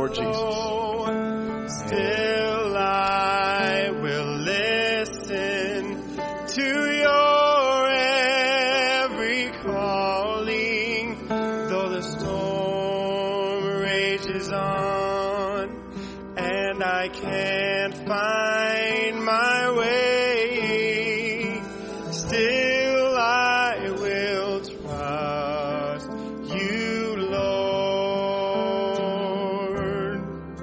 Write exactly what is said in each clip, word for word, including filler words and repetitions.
Lord Jesus. Still I will listen to your every calling, though the storm rages on and I can't find my way. Still I will trust you, Lord.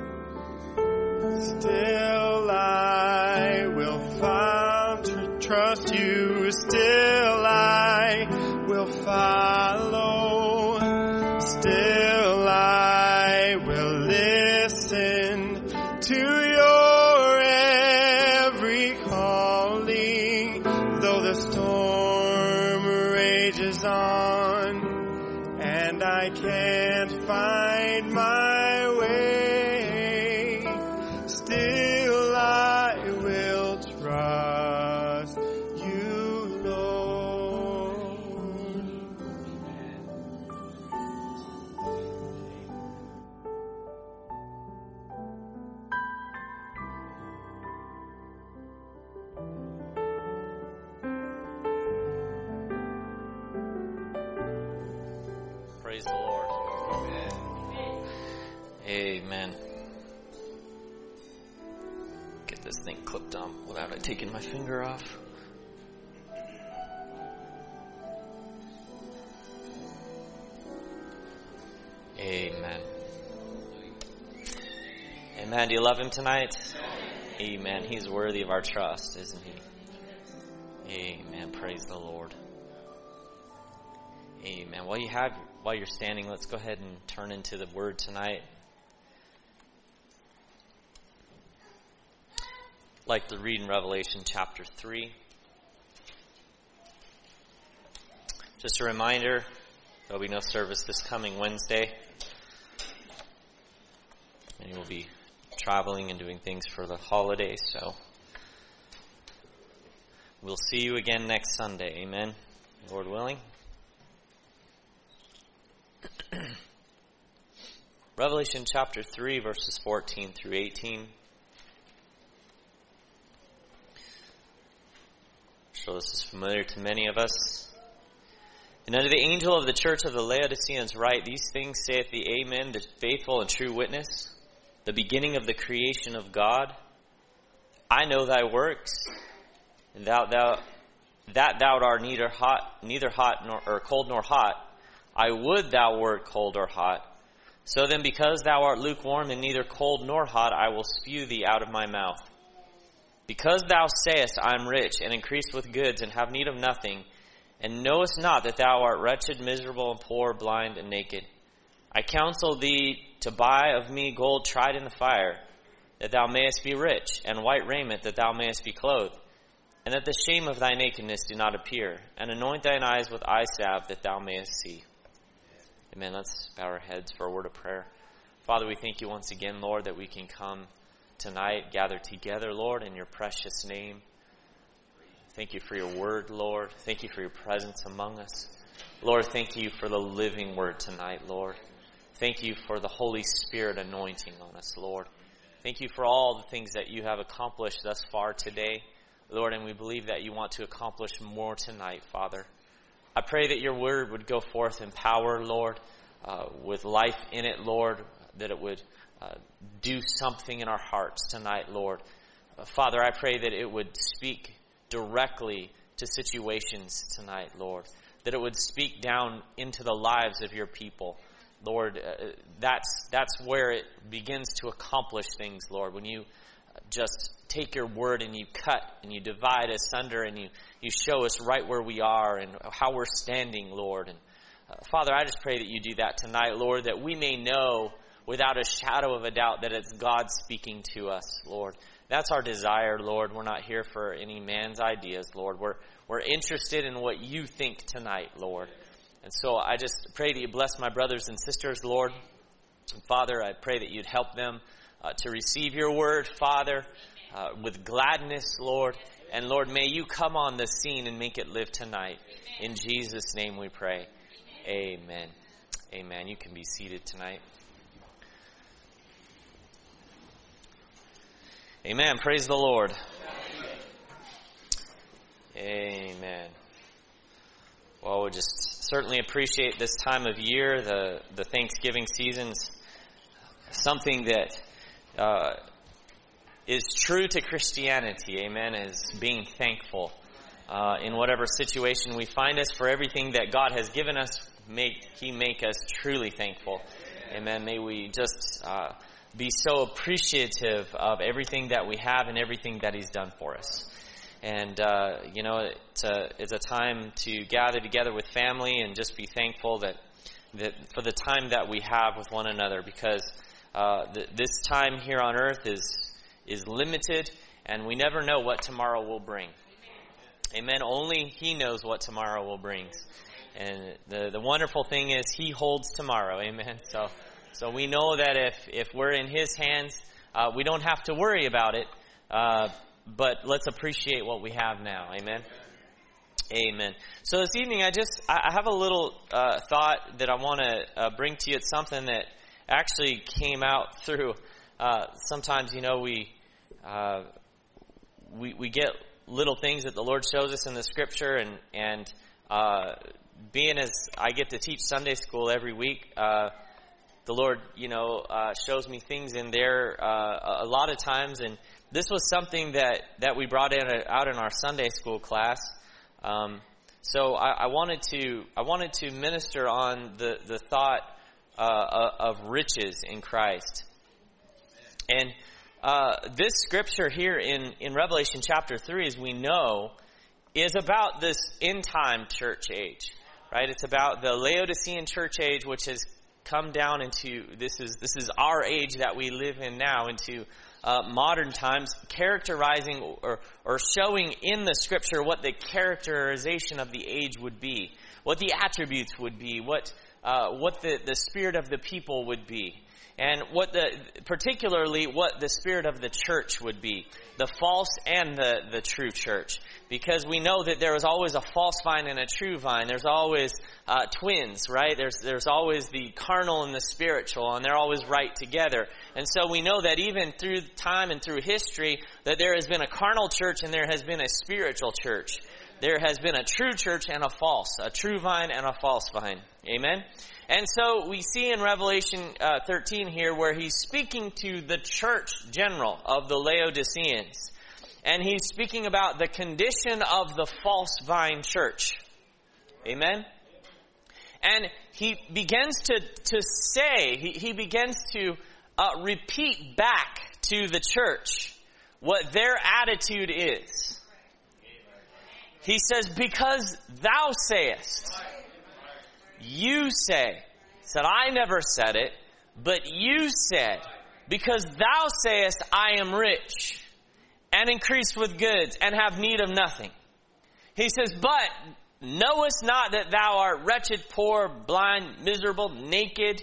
Still I will find, trust you. Still I will follow. Still I will listen to your every calling, though the storm rages on and I can't find my way. Still I will trust you, Lord. Praise the Lord. Amen. Amen. Get this thing clipped on without it taking my finger off. Amen. Amen. Do you love him tonight? Amen. He's worthy of our trust, isn't he? Amen. Praise the Lord. Amen. While you have, while you're standing, let's go ahead and turn into the Word tonight. I'd like to read in Revelation chapter three. Just a reminder, there'll be no service this coming Wednesday. And we'll be traveling and doing things for the holidays, so we'll see you again next Sunday. Amen. Lord willing. Revelation chapter three, verses fourteen through eighteen. I'm sure this is familiar to many of us. And unto the angel of the church of the Laodiceans write, These things saith the Amen, the faithful and true witness, the beginning of the creation of God. I know thy works, and thou, thou, that thou art neither hot, neither hot nor or cold nor hot. I would thou wert cold or hot. So then, because thou art lukewarm and neither cold nor hot, I will spew thee out of my mouth. Because thou sayest, I am rich, and increase with goods, and have need of nothing, and knowest not that thou art wretched, miserable, and poor, blind, and naked. I counsel thee to buy of me gold tried in the fire, that thou mayest be rich, and white raiment, that thou mayest be clothed, and that the shame of thy nakedness do not appear, and anoint thine eyes with eye salve, that thou mayest see. Amen. Let's bow our heads for a word of prayer. Father, we thank you once again, Lord, that we can come tonight, gather together, Lord, in your precious name. Thank you for your word, Lord. Thank you for your presence among us. Lord, thank you for the living word tonight, Lord. Thank you for the Holy Spirit anointing on us, Lord. Thank you for all the things that you have accomplished thus far today, Lord, and we believe that you want to accomplish more tonight, Father. I pray that your word would go forth in power, Lord, uh, with life in it, Lord, that it would uh, do something in our hearts tonight, Lord. Uh, Father, I pray that it would speak directly to situations tonight, Lord, that it would speak down into the lives of your people. Lord, uh, that's that's where it begins to accomplish things, Lord, when you just take your word and you cut and you divide asunder and you, you show us right where we are and how we're standing, Lord. And uh, Father, I just pray that you do that tonight, Lord, that we may know without a shadow of a doubt that it's God speaking to us, Lord. That's our desire, Lord. We're not here for any man's ideas, Lord. We're we're interested in what you think tonight, Lord. And so I just pray that you bless my brothers and sisters, Lord. And Father, I pray that you'd help them uh, to receive your word, Father, uh, with gladness, Lord. And Lord, may you come on the scene and make it live tonight. In Jesus' name we pray. Amen. Amen. You can be seated tonight. Amen. Praise the Lord. Amen. Well, we just certainly appreciate this time of year. The, the Thanksgiving season's something that uh, is true to Christianity. Amen. Is being thankful uh, in whatever situation we find us for everything that God has given us. Make He make us truly thankful. Amen. May we just uh, be so appreciative of everything that we have and everything that He's done for us. And, uh, you know, it's a, it's a time to gather together with family and just be thankful that, that for the time that we have with one another, because uh, th- this time here on earth is is limited, and we never know what tomorrow will bring. Amen. Only He knows what tomorrow will bring. And the, the wonderful thing is He holds tomorrow. Amen. So so we know that if, if we're in His hands, uh, we don't have to worry about it. Uh But let's appreciate what we have now. Amen? Amen. So this evening, I just, I have a little uh, thought that I want to uh, bring to you. It's something that actually came out through, uh, sometimes, you know, we, uh, we, we get little things that the Lord shows us in the Scripture, and, and uh, being as I get to teach Sunday school every week, uh, the Lord, you know, uh, shows me things in there uh, a lot of times, and this was something that, that we brought in a, out in our Sunday school class. Um, so I, I wanted to I wanted to minister on the the thought uh, of riches in Christ. And uh, this scripture here in, in Revelation chapter three, as we know, is about this end time church age, right? It's about the Laodicean church age, which has come down into this is this is our age that we live in now, into Uh, modern times, characterizing or, or showing in the Scripture what the characterization of the age would be, what the attributes would be, what uh, what the, the spirit of the people would be, and what the particularly what the spirit of the church would be, the false and the, the true church. Because we know that there is always a false vine and a true vine. There's always uh, twins, right? There's there's always the carnal and the spiritual, and they're always right together. And so we know that even through time and through history, that there has been a carnal church and there has been a spiritual church. There has been a true church and a false, a true vine and a false vine. Amen? And so we see in Revelation uh, thirteen here where He's speaking to the church general of the Laodiceans. And He's speaking about the condition of the false vine church. Amen? And He begins to, to say, He, he begins to uh, repeat back to the church what their attitude is. He says, because thou sayest, you say, said, I never said it, but you said, because thou sayest, I am rich, and increased with goods, and have need of nothing. He says, but knowest not that thou art wretched, poor, blind, miserable, naked?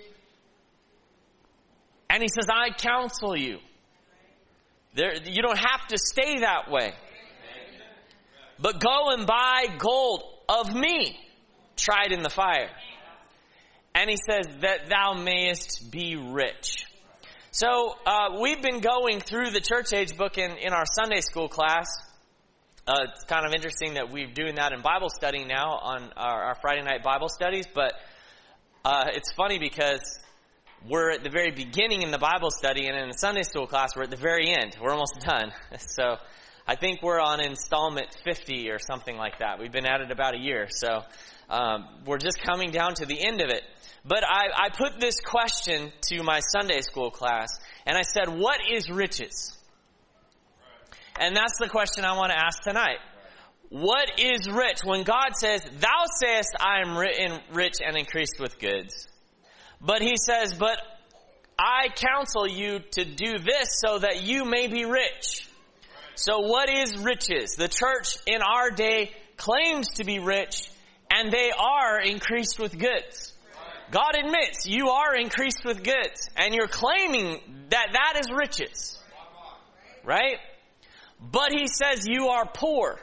And He says, I counsel you. There, you don't have to stay that way. But go and buy gold of me, tried in the fire. And He says, that thou mayest be rich. So uh, we've been going through the church age book in, in our Sunday school class. Uh, it's kind of interesting that we're doing that in Bible study now on our, our Friday night Bible studies. But uh, it's funny because we're at the very beginning in the Bible study, and in the Sunday school class, we're at the very end. We're almost done. So I think we're on installment fifty or something like that. We've been at it about a year. So um, we're just coming down to the end of it. But I, I put this question to my Sunday school class, and I said, what is riches? And that's the question I want to ask tonight. What is rich? When God says, thou sayest, I am rich and increased with goods. But He says, but I counsel you to do this so that you may be rich. So what is riches? The church in our day claims to be rich, and they are increased with goods. God admits you are increased with goods, and you're claiming that that is riches. Right? But He says you are poor.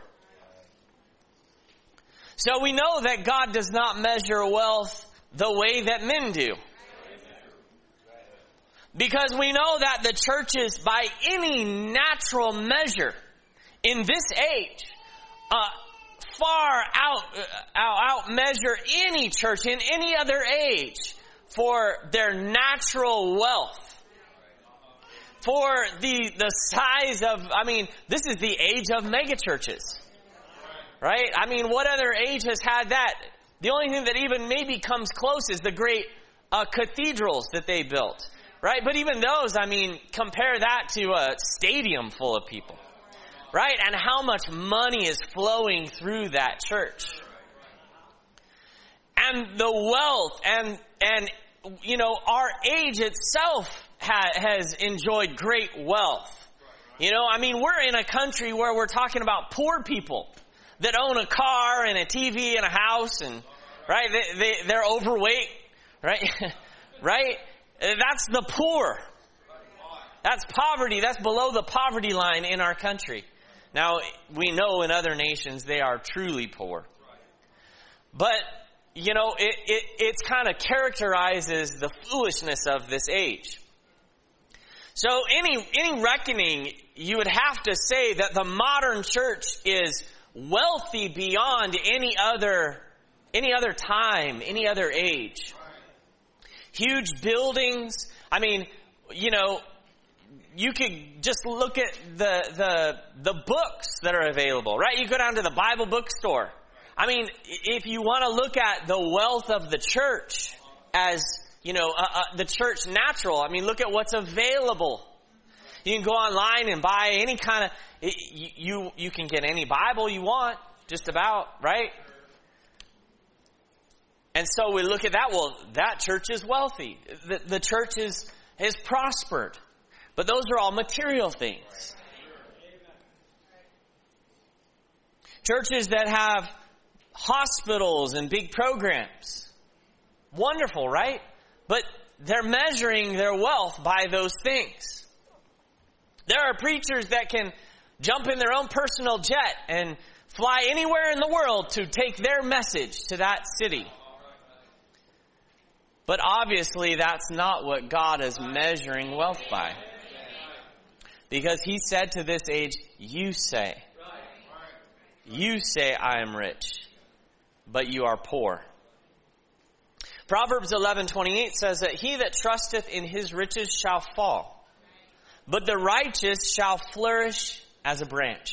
So we know that God does not measure wealth the way that men do. Because we know that the churches, by any natural measure in this age, uh, far out, uh, out, out measure any church in any other age for their natural wealth. For the, the size of, I mean, this is the age of megachurches. Right? I mean, what other age has had that? The only thing that even maybe comes close is the great uh, cathedrals that they built. Right? But even those, I mean, compare that to a stadium full of people. Right? And how much money is flowing through that church. And the wealth and, and you know, our age itself ha- has enjoyed great wealth. You know, I mean, we're in a country where we're talking about poor people that own a car and a T V and a house and, right, they, they, they're overweight, right? Right? That's the poor. That's poverty. That's below the poverty line in our country. Now, we know in other nations they are truly poor. But, you know, it, it it's kind of characterizes the foolishness of this age. So any any reckoning, you would have to say that the modern church is wealthy beyond any other any other time, any other age. Huge buildings. I mean, you know, you could just look at the the the books that are available, right? You go down to the Bible bookstore. I mean, if you want to look at the wealth of the church as, you know, uh, uh, the church natural, I mean, look at what's available. You can go online and buy any kind of, you, you, you can get any Bible you want, just about, right? And so we look at that, well, that church is wealthy. The, the church is, is prospered. But those are all material things. Churches that have hospitals and big programs. Wonderful, right? But they're measuring their wealth by those things. There are preachers that can jump in their own personal jet and fly anywhere in the world to take their message to that city. But obviously that's not what God is measuring wealth by. Because He said to this age, you say, you say I am rich, but you are poor. Proverbs eleven twenty-eight says that he that trusteth in his riches shall fall, but the righteous shall flourish as a branch.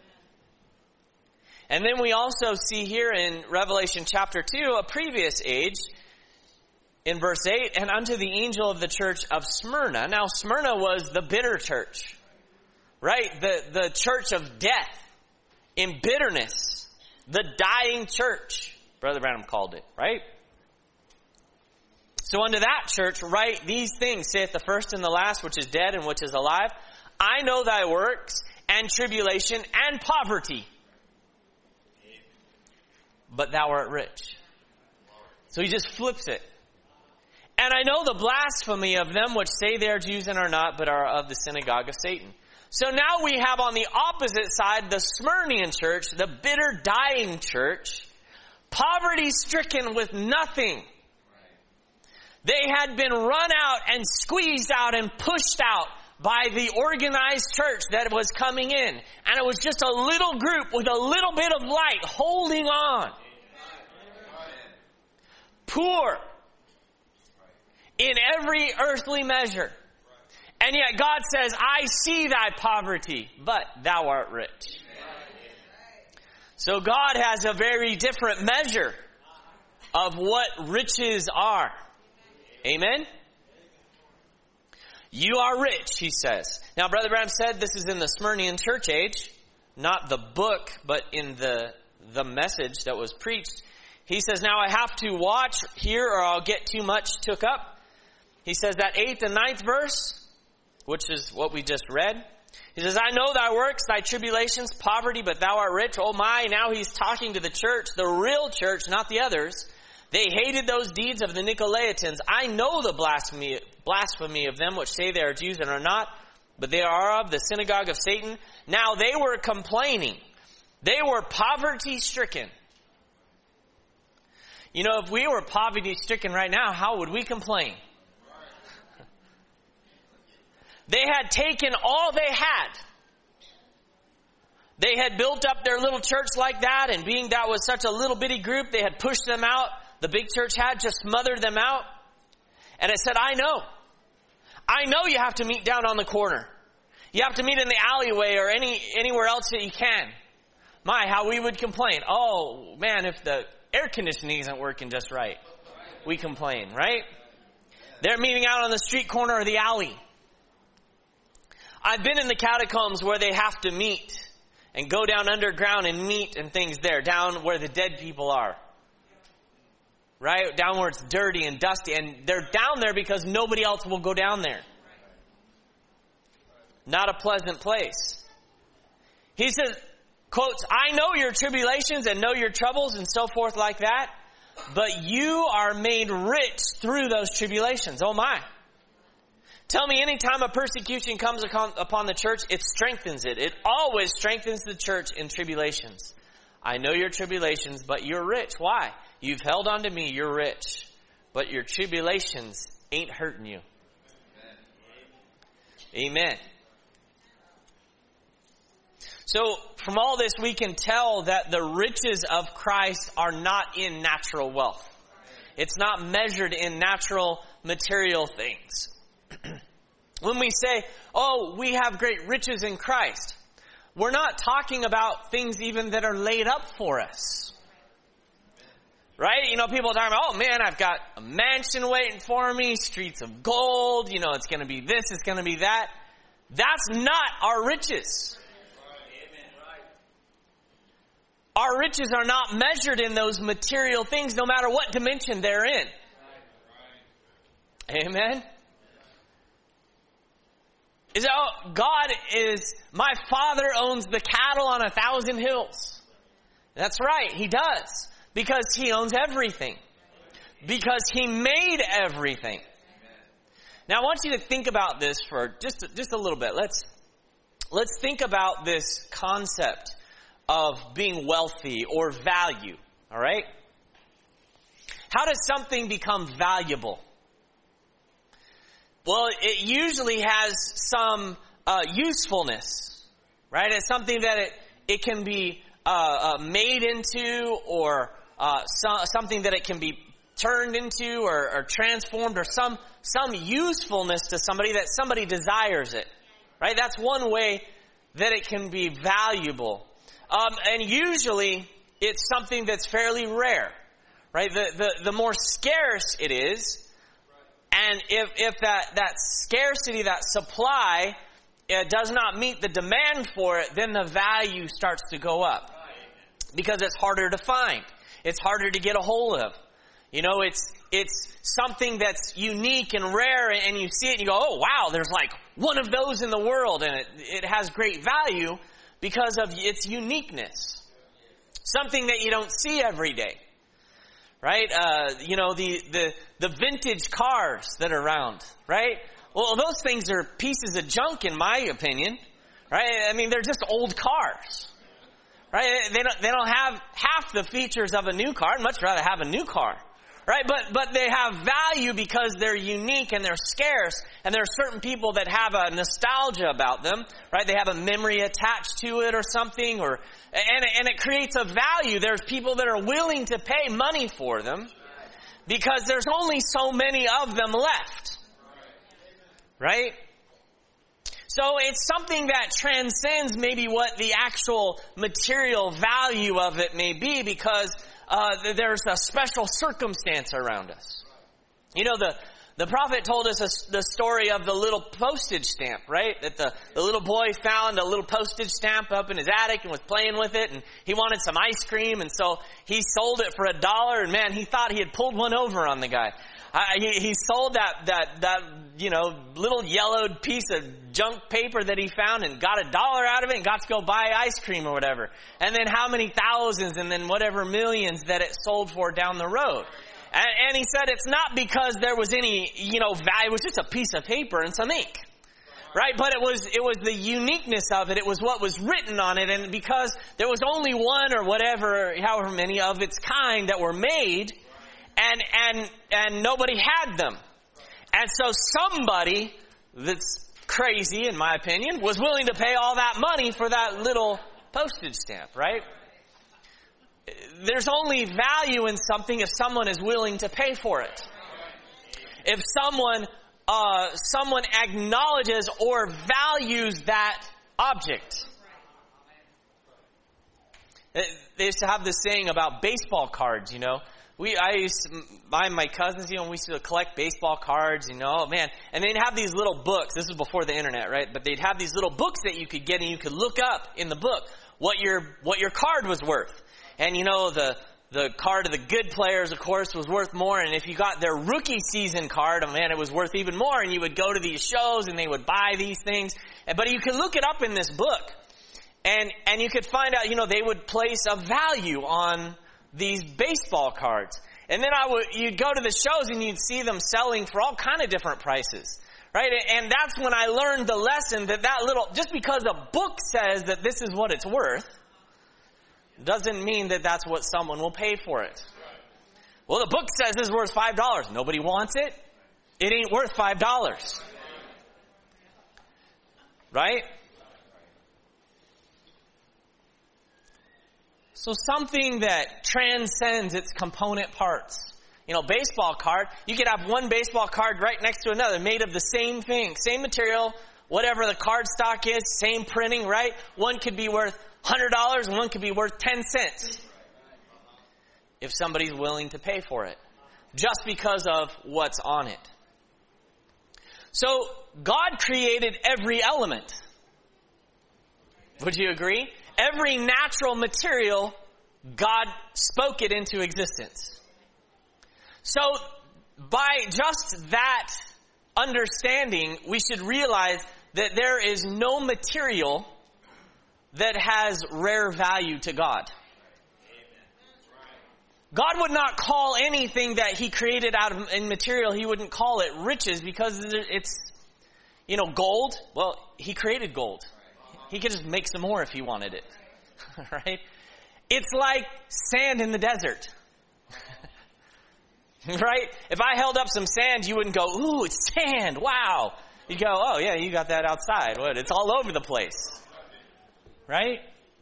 And then we also see here in Revelation chapter two, a previous age, in verse eight, and unto the angel of the church of Smyrna. Now Smyrna was the bitter church, right? The, the church of death, in bitterness. The dying church, Brother Branham called it, right? So unto that church, write these things, saith the first and the last, which is dead and which is alive. I know thy works, and tribulation, and poverty. But thou art rich. So he just flips it. And I know the blasphemy of them which say they are Jews and are not, but are of the synagogue of Satan. So now we have on the opposite side the Smyrnian church, the bitter, dying church, poverty-stricken with nothing. They had been run out and squeezed out and pushed out by the organized church that was coming in. And it was just a little group with a little bit of light holding on. Poor in every earthly measure. And yet God says, I see thy poverty, but thou art rich. So God has a very different measure of what riches are. Amen? You are rich, he says. Now, Brother Branham said this is in the Smyrnian church age, not the book, but in the, the message that was preached. He says, now I have to watch here or I'll get too much took up. He says that eighth and ninth verse, which is what we just read. He says, I know thy works, thy tribulations, poverty, but thou art rich. Oh my, now he's talking to the church, the real church, not the others. They hated those deeds of the Nicolaitans. I know the blasphemy, blasphemy of them which say they are Jews and are not, but they are of the synagogue of Satan. Now they were complaining. They were poverty-stricken. You know, if we were poverty-stricken right now, how would we complain? They had taken all they had. They had built up their little church like that, and being that was such a little bitty group, they had pushed them out. The big church had just smothered them out. And it said, I know. I know you have to meet down on the corner. You have to meet in the alleyway or any anywhere else that you can. My, how we would complain. Oh, man, if the air conditioning isn't working just right, we complain, right? They're meeting out on the street corner or the alley. I've been in the catacombs where they have to meet and go down underground and meet and things there, down where the dead people are. Right? Down where it's dirty and dusty. And they're down there because nobody else will go down there. Not a pleasant place. He says, quotes, I know your tribulations and know your troubles and so forth like that, but you are made rich through those tribulations. Oh my. Tell me, any time a persecution comes upon the church, it strengthens it. It always strengthens the church in tribulations. I know your tribulations, but you're rich. Why? You've held on to me, you're rich. But your tribulations ain't hurting you. Amen. Amen. So, from all this, we can tell that the riches of Christ are not in natural wealth. It's not measured in natural material things. When we say, oh, we have great riches in Christ, we're not talking about things even that are laid up for us. Right? You know, people are talking about, oh man, I've got a mansion waiting for me, streets of gold, you know, it's going to be this, it's going to be that. That's not our riches. Our riches are not measured in those material things, no matter what dimension they're in. Amen? Is it, oh, God is, my Father owns the cattle on a thousand hills. That's right, He does. Because He owns everything. Because He made everything. Now I want you to think about this for just, just a little bit. Let's, let's think about this concept of being wealthy or value. All right? How does something become valuable? Well, it usually has some uh, usefulness, right? It's something that it, it can be uh, uh, made into, or uh, so, something that it can be turned into or, or transformed, or some some usefulness to somebody that somebody desires it, right? That's one way that it can be valuable. Um, and usually it's something that's fairly rare, right? The, the, the more scarce it is, and if, if that, that scarcity, that supply, it does not meet the demand for it, then the value starts to go up. Because it's harder to find. It's harder to get a hold of. You know, it's it's something that's unique and rare, and you see it and you go, oh wow, there's like one of those in the world, and it, it has great value because of its uniqueness. Something that you don't see every day. Right? Uh, you know, the, the, the vintage cars that are around, right? Well, those things are pieces of junk in my opinion, right? I mean, they're just old cars, right? They don't, they don't have half the features of a new car. I'd much rather have a new car, right? But, but they have value because they're unique and they're scarce, and there are certain people that have a nostalgia about them, right? They have a memory attached to it or something, or And, and it creates a value. There's people that are willing to pay money for them because there's only so many of them left. Right? So it's something that transcends maybe what the actual material value of it may be, because uh, there's a special circumstance around us. You know, the The prophet told us a, the story of the little postage stamp, right? That the, the little boy found a little postage stamp up in his attic and was playing with it, and he wanted some ice cream, and so he sold it for a dollar, and man, he thought he had pulled one over on the guy. Uh, he, he sold that, that, that, you know, little yellowed piece of junk paper that he found and got a dollar out of it and got to go buy ice cream or whatever. And then how many thousands and then whatever millions that it sold for down the road. And, and he said it's not because there was any, you know, value. It was just a piece of paper and some ink. Right? But it was, it was the uniqueness of it. It was what was written on it. And because there was only one or whatever, however many of its kind that were made, and, and, and nobody had them. And so somebody that's crazy, in my opinion, was willing to pay all that money for that little postage stamp, right? There's only value in something if someone is willing to pay for it. If someone, uh, someone acknowledges or values that object. They used to have this saying about baseball cards, you know. We, I used to, my, my cousins, you know, we used to collect baseball cards, you know, man. And they'd have these little books. This was before the internet, right? But they'd have these little books that you could get, and you could look up in the book what your, what your card was worth. And you know, the, the card of the good players, of course, was worth more. And if you got their rookie season card, oh man, it was worth even more. And you would go to these shows and they would buy these things. But you could look it up in this book. And, and you could find out, you know, they would place a value on these baseball cards. And then I would, you'd go to the shows and you'd see them selling for all kind of different prices. Right? And that's when I learned the lesson that that little, just because a book says that this is what it's worth, doesn't mean that that's what someone will pay for it. Well, the book says it's worth five dollars. Nobody wants it. It ain't worth five dollars. Right? So something that transcends its component parts. You know, baseball card, you could have one baseball card right next to another made of the same thing, same material, whatever the card stock is, same printing, right? One could be worth one hundred dollars and one could be worth ten cents. If somebody's willing to pay for it. Just because of what's on it. So, God created every element. Would you agree? Every natural material, God spoke it into existence. So, by just that understanding, we should realize that there is no material that has rare value to God. God would not call anything that He created out of in material, He wouldn't call it riches because it's, you know, gold. Well, He created gold. He could just make some more if He wanted it. Right? It's like sand in the desert. Right? If I held up some sand, you wouldn't go, ooh, it's sand. Wow. You'd go, oh yeah, you got that outside. What? It's all over the place. Right?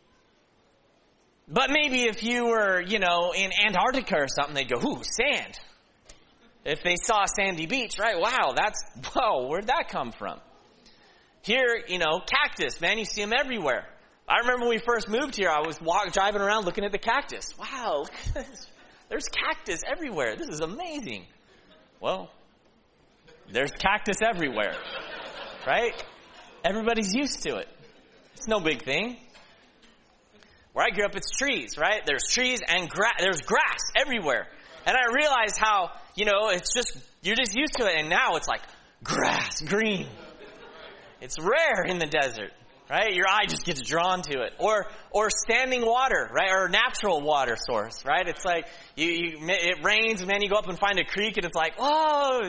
But maybe if you were, you know, in Antarctica or something, they'd go, ooh, sand. If they saw a sandy beach, right? Wow, that's, whoa, where'd that come from? Here, you know, cactus, man, you see them everywhere. I remember when we first moved here, I was walk, driving around looking at the cactus. Wow, look at this. There's cactus everywhere. This is amazing. Well, there's cactus everywhere. Right? Everybody's used to it. It's no big thing. Where I grew up, it's trees, right? There's trees and grass. There's grass everywhere. And I realized how, you know, it's just, you're just used to it. And now it's like grass, green. It's rare in the desert, right? Your eye just gets drawn to it. Or, or standing water, right? Or natural water source, right? It's like, you, you, it rains and then you go up and find a creek and it's like, whoa,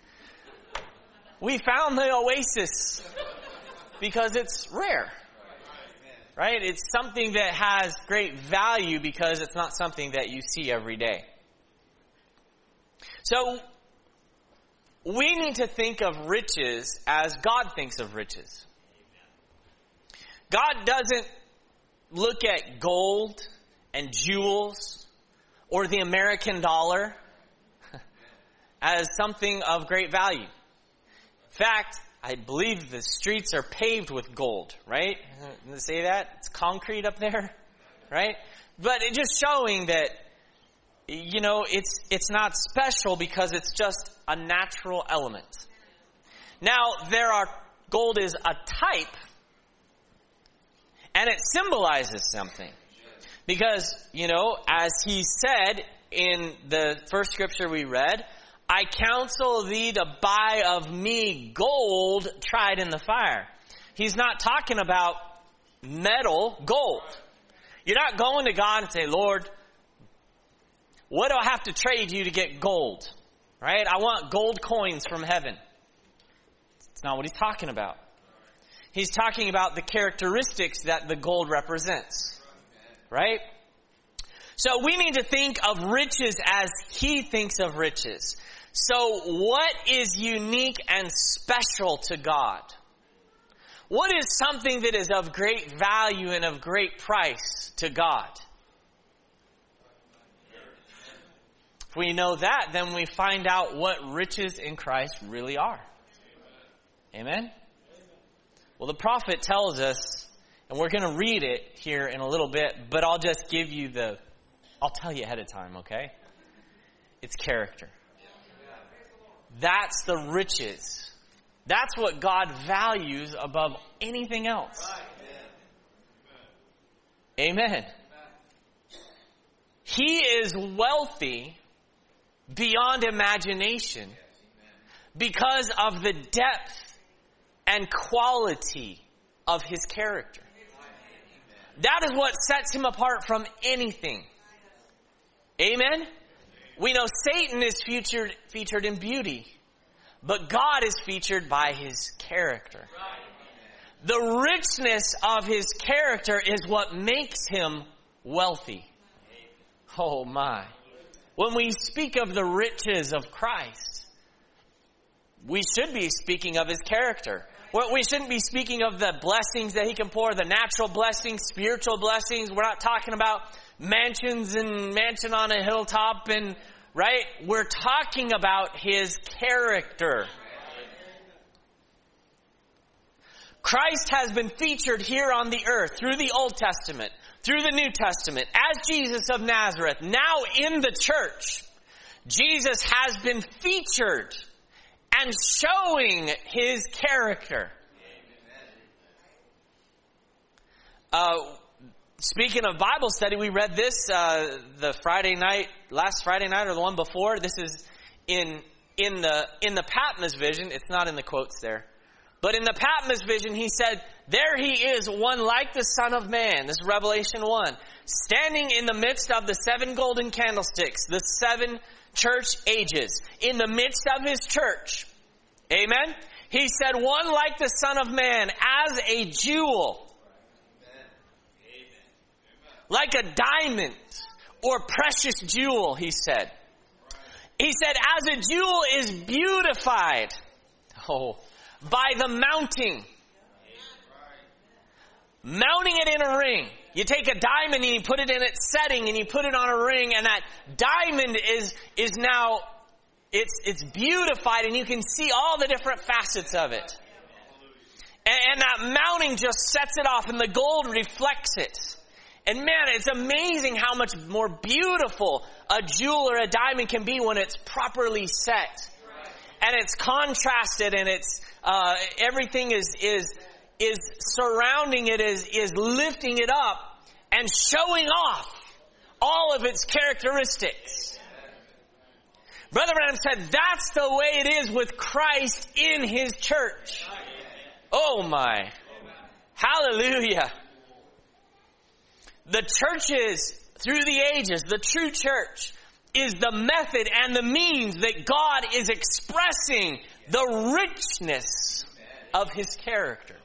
we found the oasis because it's rare. Right? It's something that has great value because it's not something that you see every day. So, we need to think of riches as God thinks of riches. God doesn't look at gold and jewels or the American dollar as something of great value. In fact, I believe the streets are paved with gold, right? Didn't they say that? It's concrete up there, right? But it's just showing that, you know, it's it's not special because it's just a natural element. Now, there are, gold is a type, and it symbolizes something. Because, you know, as He said in the first scripture we read, I counsel thee to buy of me gold tried in the fire. He's not talking about metal gold. You're not going to God and say, Lord, what do I have to trade you to get gold? Right? I want gold coins from heaven. It's not what He's talking about. He's talking about the characteristics that the gold represents. Right? So we need to think of riches as He thinks of riches. So what is unique and special to God? What is something that is of great value and of great price to God? If we know that, then we find out what riches in Christ really are. Amen? Well, the prophet tells us, and we're going to read it here in a little bit, but I'll just give you the, I'll tell you ahead of time, okay? It's character. That's the riches. That's what God values above anything else. Amen. He is wealthy beyond imagination because of the depth and quality of his character. That is what sets him apart from anything. Amen? We know Satan is featured, featured in beauty. But God is featured by his character. The richness of his character is what makes him wealthy. Oh my. When we speak of the riches of Christ, we should be speaking of his character. We shouldn't be speaking of the blessings that he can pour, the natural blessings, spiritual blessings. We're not talking about mansions and mansion on a hilltop and right? We're talking about his character. Christ has been featured here on the earth through the Old Testament, through the New Testament, as Jesus of Nazareth. Now in the church, Jesus has been featured and showing his character. Uh, Speaking of Bible study, we read this uh, the Friday night, last Friday night or the one before. This is in in the in the Patmos vision. It's not in the quotes there. But in the Patmos vision, he said, there he is, one like the Son of Man. This is Revelation one. Standing in the midst of the seven golden candlesticks, the seven church ages, in the midst of his church. Amen? He said, one like the Son of Man, as a jewel. Like a diamond or precious jewel, he said. He said, as a jewel is beautified, oh, by the mounting. Mounting it in a ring. You take a diamond and you put it in its setting and you put it on a ring, and that diamond is, is now, it's, it's beautified, and you can see all the different facets of it. And, and that mounting just sets it off, and the gold reflects it. And man, it's amazing how much more beautiful a jewel or a diamond can be when it's properly set. And it's contrasted, and it's, uh, everything is, is, is surrounding it, is, is lifting it up and showing off all of its characteristics. Brother Branham said that's the way it is with Christ in his church. Oh my. Hallelujah. The churches through the ages, the true church, is the method and the means that God is expressing the richness of his character.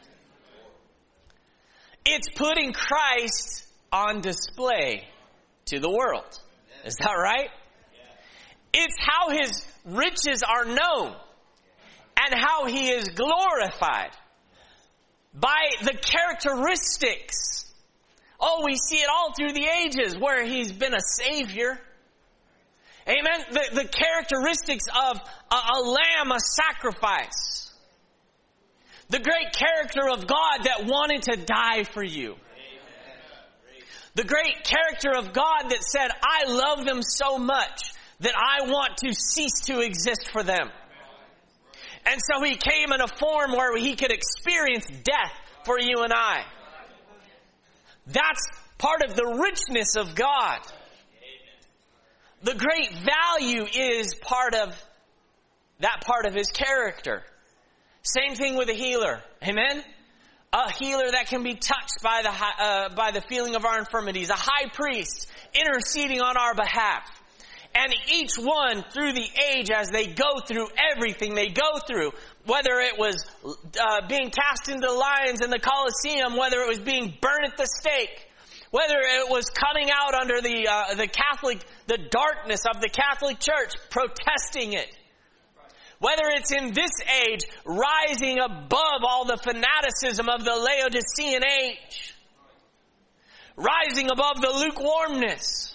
It's putting Christ on display to the world. Is that right? It's how his riches are known and how he is glorified by the characteristics. Oh, we see it all through the ages where he's been a savior. Amen. The, the characteristics of a, a lamb, a sacrifice. The great character of God that wanted to die for you. The great character of God that said, I love them so much that I want to cease to exist for them. And so he came in a form where he could experience death for you and I. That's part of the richness of God. The great value is part of that part of his character. Same thing with a healer. Amen? A healer that can be touched by the uh, by the feeling of our infirmities. A high priest interceding on our behalf. And each one through the age, as they go through everything they go through, whether it was uh, being cast into the lions in the Colosseum, whether it was being burned at the stake, whether it was coming out under the uh, the Catholic, the darkness of the Catholic Church, protesting it, whether it's in this age, rising above all the fanaticism of the Laodicean age, rising above the lukewarmness.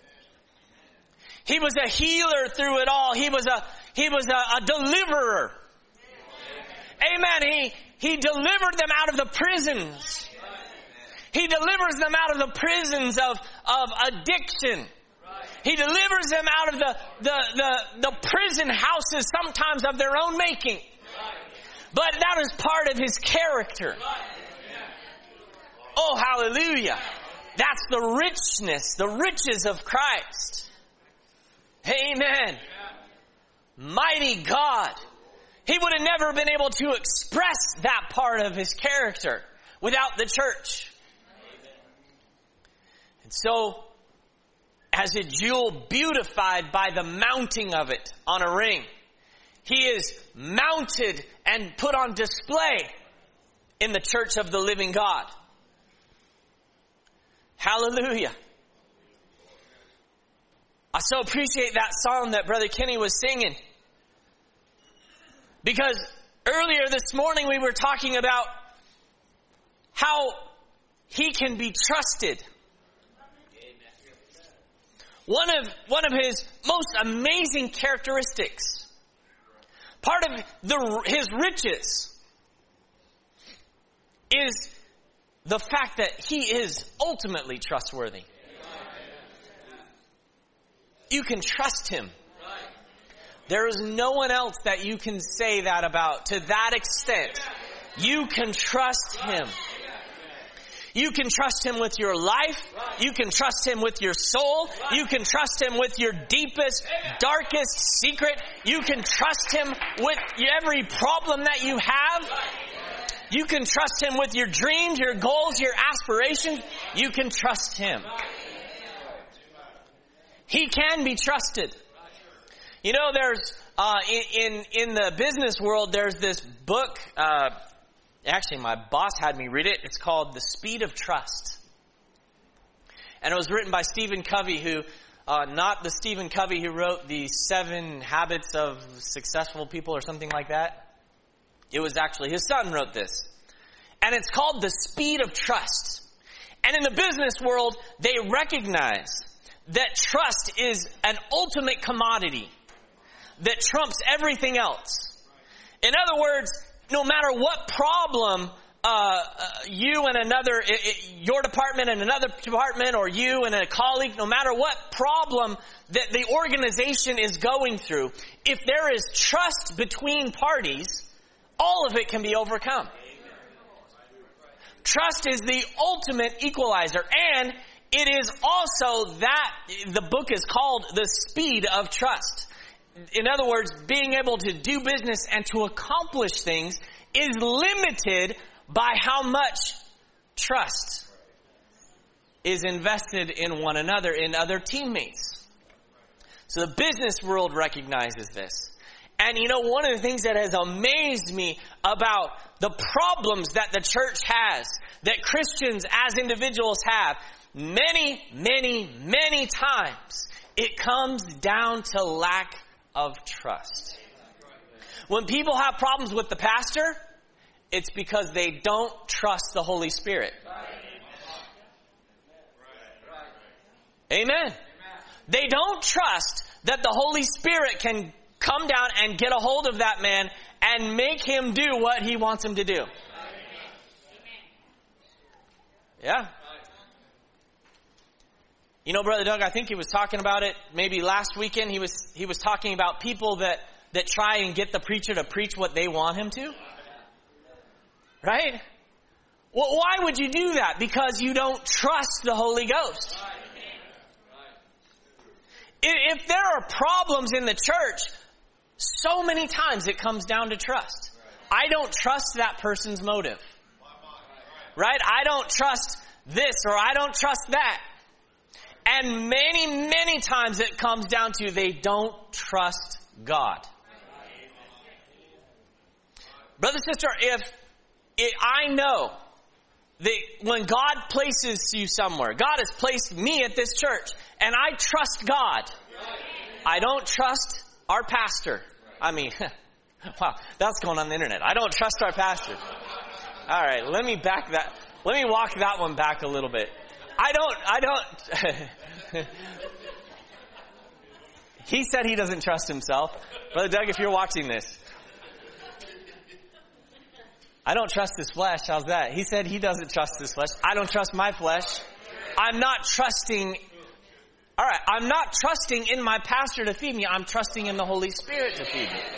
He was a healer through it all. He was a, he was a, a deliverer. Amen. He, he delivered them out of the prisons. He delivers them out of the prisons of, of addiction. He delivers them out of the, the, the, the prison houses, sometimes of their own making. But that is part of his character. Oh, hallelujah. That's the richness, the riches of Christ. Amen. Mighty God. He would have never been able to express that part of his character without the church. And so, as a jewel beautified by the mounting of it on a ring, he is mounted and put on display in the church of the living God. Hallelujah. I so appreciate that song that Brother Kenny was singing. Because earlier this morning we were talking about how he can be trusted. One of, one of his most amazing characteristics, part of the, his riches, is the fact that he is ultimately trustworthy. You can trust him. There is no one else that you can say that about to that extent. You can trust him. You can trust him with your life. You can trust him with your soul. You can trust him with your deepest, darkest secret. You can trust him with every problem that you have. You can trust him with your dreams, your goals, your aspirations. You can trust him. He can be trusted. You know, there's, uh, in, in the business world, there's this book, uh, actually my boss had me read it. It's called The Speed of Trust. And it was written by Stephen Covey, who, uh, not the Stephen Covey who wrote the Seven Habits of Successful People or something like that. It was actually, his son wrote this. And it's called The Speed of Trust. And in the business world, they recognize that trust is an ultimate commodity that trumps everything else. In other words, no matter what problem uh, uh, you and another, it, it, your department and another department, or you and a colleague, no matter what problem that the organization is going through, if there is trust between parties, all of it can be overcome. Trust is the ultimate equalizer, and it is also that, the book is called The Speed of Trust. In other words, being able to do business and to accomplish things is limited by how much trust is invested in one another, in other teammates. So the business world recognizes this. And you know, one of the things that has amazed me about the problems that the church has, that Christians as individuals have, many, many, many times, it comes down to lack of trust. When people have problems with the pastor, it's because they don't trust the Holy Spirit. Amen. They don't trust that the Holy Spirit can come down and get a hold of that man and make him do what he wants him to do. Yeah. You know, Brother Doug, I think he was talking about it maybe last weekend. He was he was talking about people that, that try and get the preacher to preach what they want him to. Right? Well, why would you do that? Because you don't trust the Holy Ghost. If there are problems in the church, so many times it comes down to trust. I don't trust that person's motive. Right? I don't trust this, or I don't trust that. And many, many times it comes down to they don't trust God. Brother, sister, if, if I know that when God places you somewhere, God has placed me at this church, and I trust God, I don't trust our pastor. I mean, Wow, that's going on the internet. I don't trust our pastor. All right, let me back that. Let me walk that one back a little bit. I don't, I don't. He said he doesn't trust himself. Brother Doug, if you're watching this, I don't trust his flesh. How's that? He said he doesn't trust his flesh. I don't trust my flesh. I'm not trusting. All right, I'm not trusting in my pastor to feed me. I'm trusting in the Holy Spirit to feed me.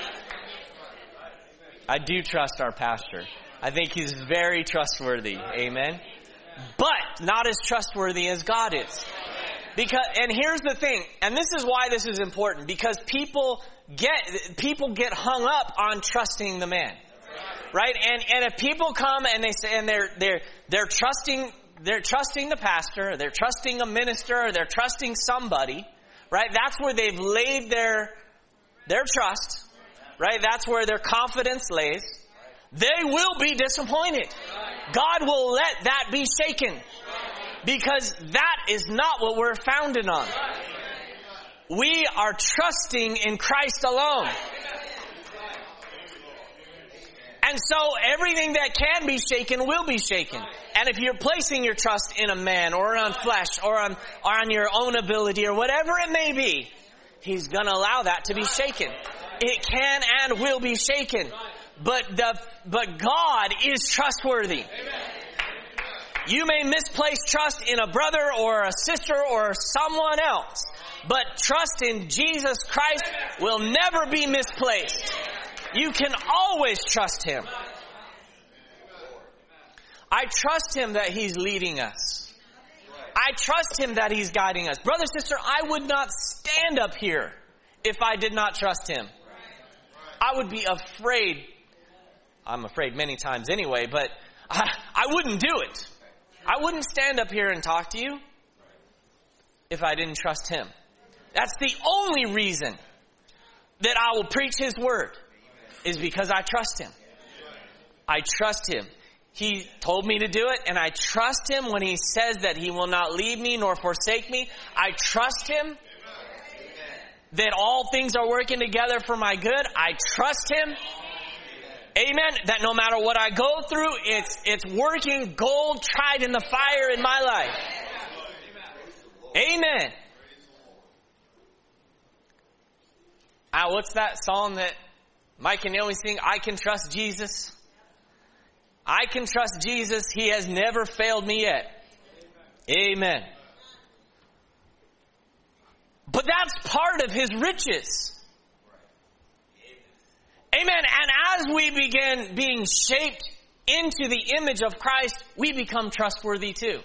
I do trust our pastor. I think he's very trustworthy. Amen. But not as trustworthy as God is. Because, and here's the thing, and this is why this is important, because people get, people get hung up on trusting the man. Right? And, and if people come and they say, and they're, they're, they're trusting, they're trusting the pastor, or they're trusting a minister, or they're trusting somebody, right? That's where they've laid their, their trust, right? That's where their confidence lays. They will be disappointed. God will let that be shaken. Because that is not what we're founded on. We are trusting in Christ alone. And so everything that can be shaken will be shaken. And if you're placing your trust in a man or on flesh or on, or on your own ability or whatever it may be, He's going to allow that to be shaken. It can and will be shaken. But the but God is trustworthy. You may misplace trust in a brother or a sister or someone else, but trust in Jesus Christ will never be misplaced. You can always trust Him. I trust Him that He's leading us. I trust Him that He's guiding us. Brother, sister, I would not stand up here if I did not trust Him. I would be afraid. I'm afraid many times anyway, but I, I wouldn't do it. I wouldn't stand up here and talk to you if I didn't trust Him. That's the only reason that I will preach His word, is because I trust Him. I trust Him. He told me to do it, and I trust Him when He says that He will not leave me nor forsake me. I trust Him that all things are working together for my good. I trust Him. Amen. That no matter what I go through, it's it's working gold tried in the fire in my life. Amen. Ah, what's that song that Mike and Naomi sing? I can trust Jesus. I can trust Jesus. He has never failed me yet. Amen. But that's part of His riches. Amen. And as we begin being shaped into the image of Christ, we become trustworthy too.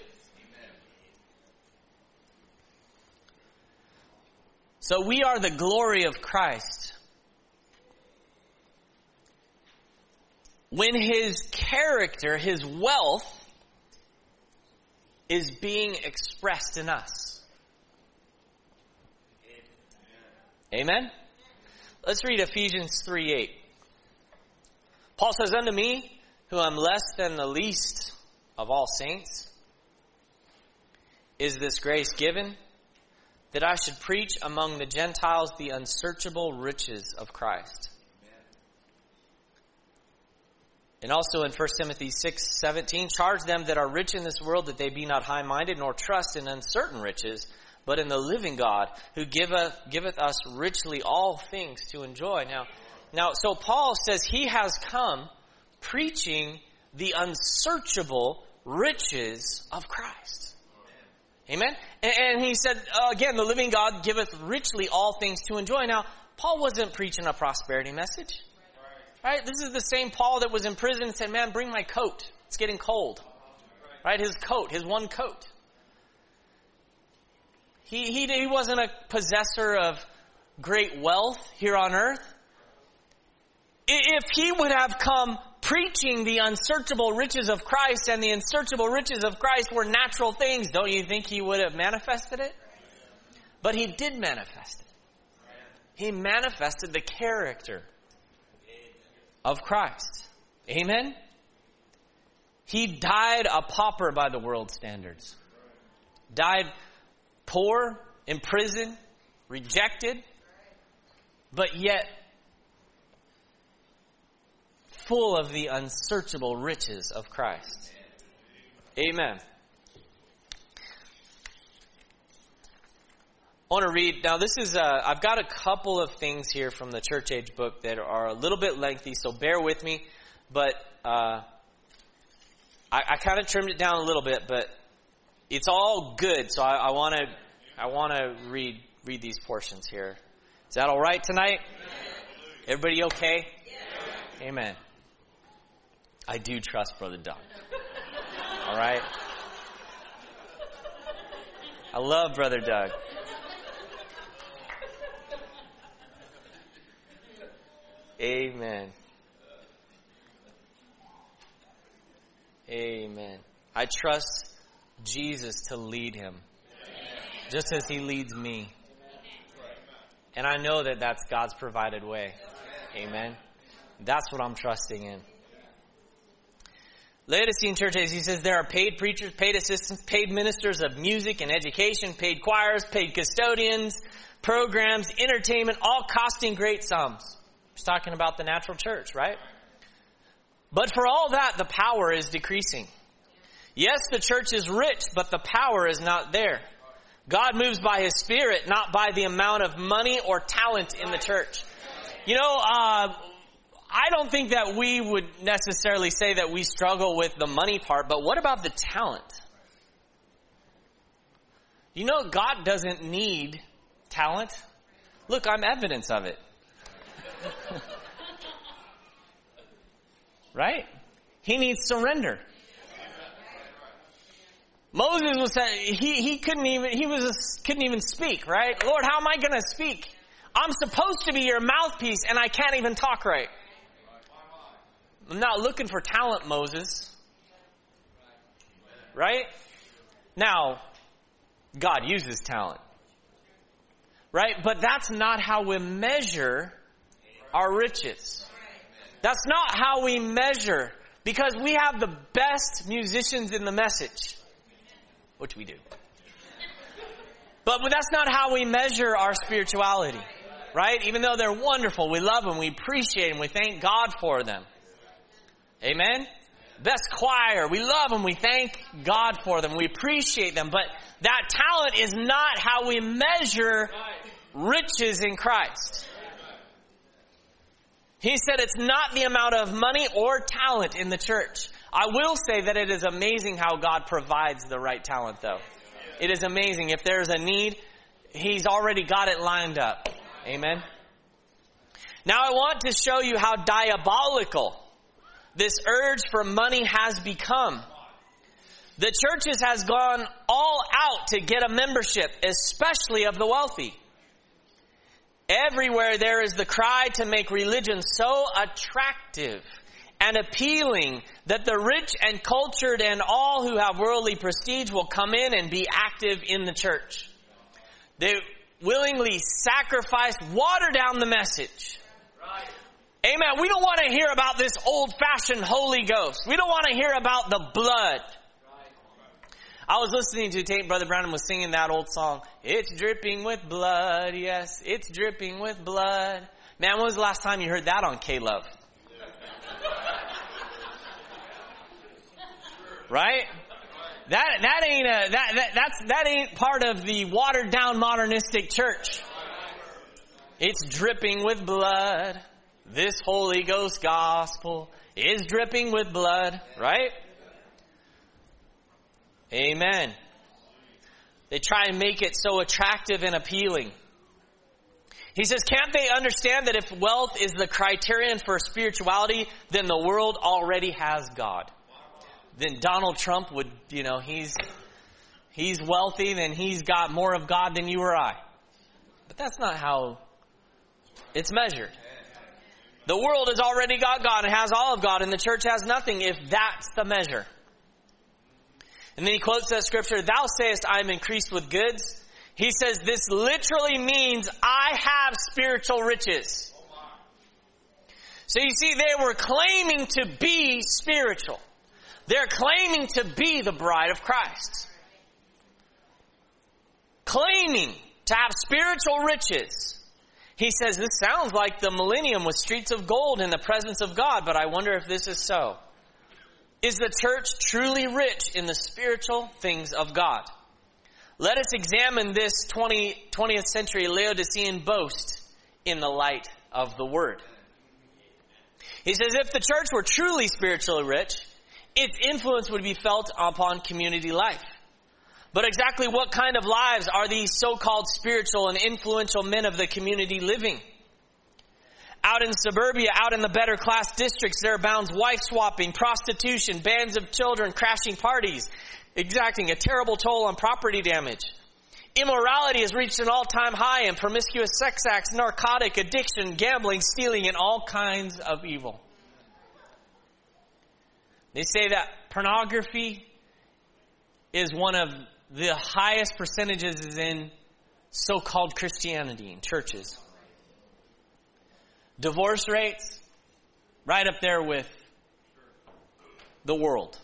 So we are the glory of Christ. When His character, His wealth, is being expressed in us. Amen? Let's read Ephesians three eight. Paul says, unto me, who am less than the least of all saints, is this grace given, that I should preach among the Gentiles the unsearchable riches of Christ. And also in First Timothy six seventeen, charge them that are rich in this world that they be not high-minded, nor trust in uncertain riches, but in the living God, who giveth, giveth us richly all things to enjoy. Now, now, so Paul says he has come preaching the unsearchable riches of Christ. Amen? And, and he said, uh, again, the living God giveth richly all things to enjoy. Now, Paul wasn't preaching a prosperity message. Right? This is the same Paul that was in prison and said, man, bring my coat. It's getting cold. Right? His coat, his one coat. He, he, he wasn't a possessor of great wealth here on earth. If he would have come preaching the unsearchable riches of Christ, and the unsearchable riches of Christ were natural things, don't you think he would have manifested it? But he did manifest it. He manifested the character of Christ. Amen? He died a pauper by the world's standards. Died poor, in prison, rejected, but yet full of the unsearchable riches of Christ. Amen. I want to read, now this is, uh, I've got a couple of things here from the Church Age book that are a little bit lengthy, so bear with me, but uh, I, I kind of trimmed it down a little bit, but it's all good, so I want to I want to read read these portions here. Is that all right tonight? Everybody okay? Amen. I do trust Brother Doug. All right? I love Brother Doug. Amen. Amen. I trust Jesus to lead him, just as he leads me. And I know that that's God's provided way. Amen. That's what I'm trusting in. Laodicean Church, he says, there are paid preachers, paid assistants, paid ministers of music and education, paid choirs, paid custodians, programs, entertainment, all costing great sums. He's talking about the natural church, right? But for all that, the power is decreasing. Yes, the church is rich, but the power is not there. God moves by his Spirit, not by the amount of money or talent in the church. You know, uh, I don't think that we would necessarily say that we struggle with the money part, but what about the talent? You know, God doesn't need talent. Look, I'm evidence of it. Right? He needs surrender. Moses was saying, he, he couldn't even, he was, a, couldn't even speak, right? Lord, how am I going to speak? I'm supposed to be your mouthpiece and I can't even talk right. I'm not looking for talent, Moses. Right? Now, God uses talent. Right? But that's not how we measure our riches. That's not how we measure, because we have the best musicians in the message, which we do. But, but that's not how we measure our spirituality, right? Even though they're wonderful, we love them, we appreciate them, we thank God for them. Amen? Best choir, we love them, we thank God for them, we appreciate them. But that talent is not how we measure riches in Christ. He said it's not the amount of money or talent in the church. I will say that it is amazing how God provides the right talent, though. It is amazing. If there's a need, he's already got it lined up. Amen. Now I want to show you how diabolical this urge for money has become. The churches has gone all out to get a membership, especially of the wealthy. Everywhere there is the cry to make religion so attractive and appealing that the rich and cultured and all who have worldly prestige will come in and be active in the church. They willingly sacrifice, water down the message. Amen. We don't want to hear about this old-fashioned Holy Ghost. We don't want to hear about the blood. I was listening to tape. Brother Brandon was singing that old song. It's dripping with blood. Yes, it's dripping with blood. Man, when was the last time you heard that on K-Love? Right? That that ain't a that, that that's that ain't part of the watered down modernistic church. It's dripping with blood. This Holy Ghost gospel is dripping with blood, right? Amen. They try and make it so attractive and appealing. He says, can't they understand that if wealth is the criterion for spirituality, then the world already has God? Then Donald Trump would, you know, he's he's wealthy, then he's got more of God than you or I. But that's not how it's measured. The world has already got God and has all of God, and the church has nothing if that's the measure. And then he quotes that scripture, thou sayest I am increased with goods. He says this literally means I have spiritual riches. So you see, they were claiming to be spiritual. They're claiming to be the bride of Christ. Claiming to have spiritual riches. He says, this sounds like the millennium with streets of gold in the presence of God, but I wonder if this is so. Is the church truly rich in the spiritual things of God? Let us examine this twentieth century Laodicean boast in the light of the Word. He says, if the church were truly spiritually rich, its influence would be felt upon community life. But exactly what kind of lives are these so-called spiritual and influential men of the community living? Out in suburbia, out in the better class districts, there abounds wife swapping, prostitution, bands of children crashing parties, exacting a terrible toll on property damage. Immorality has reached an all-time high in promiscuous sex acts, narcotic addiction, gambling, stealing, and all kinds of evil. They say that pornography is one of the highest percentages is in so-called Christianity in churches. Divorce rates, right up there with the world.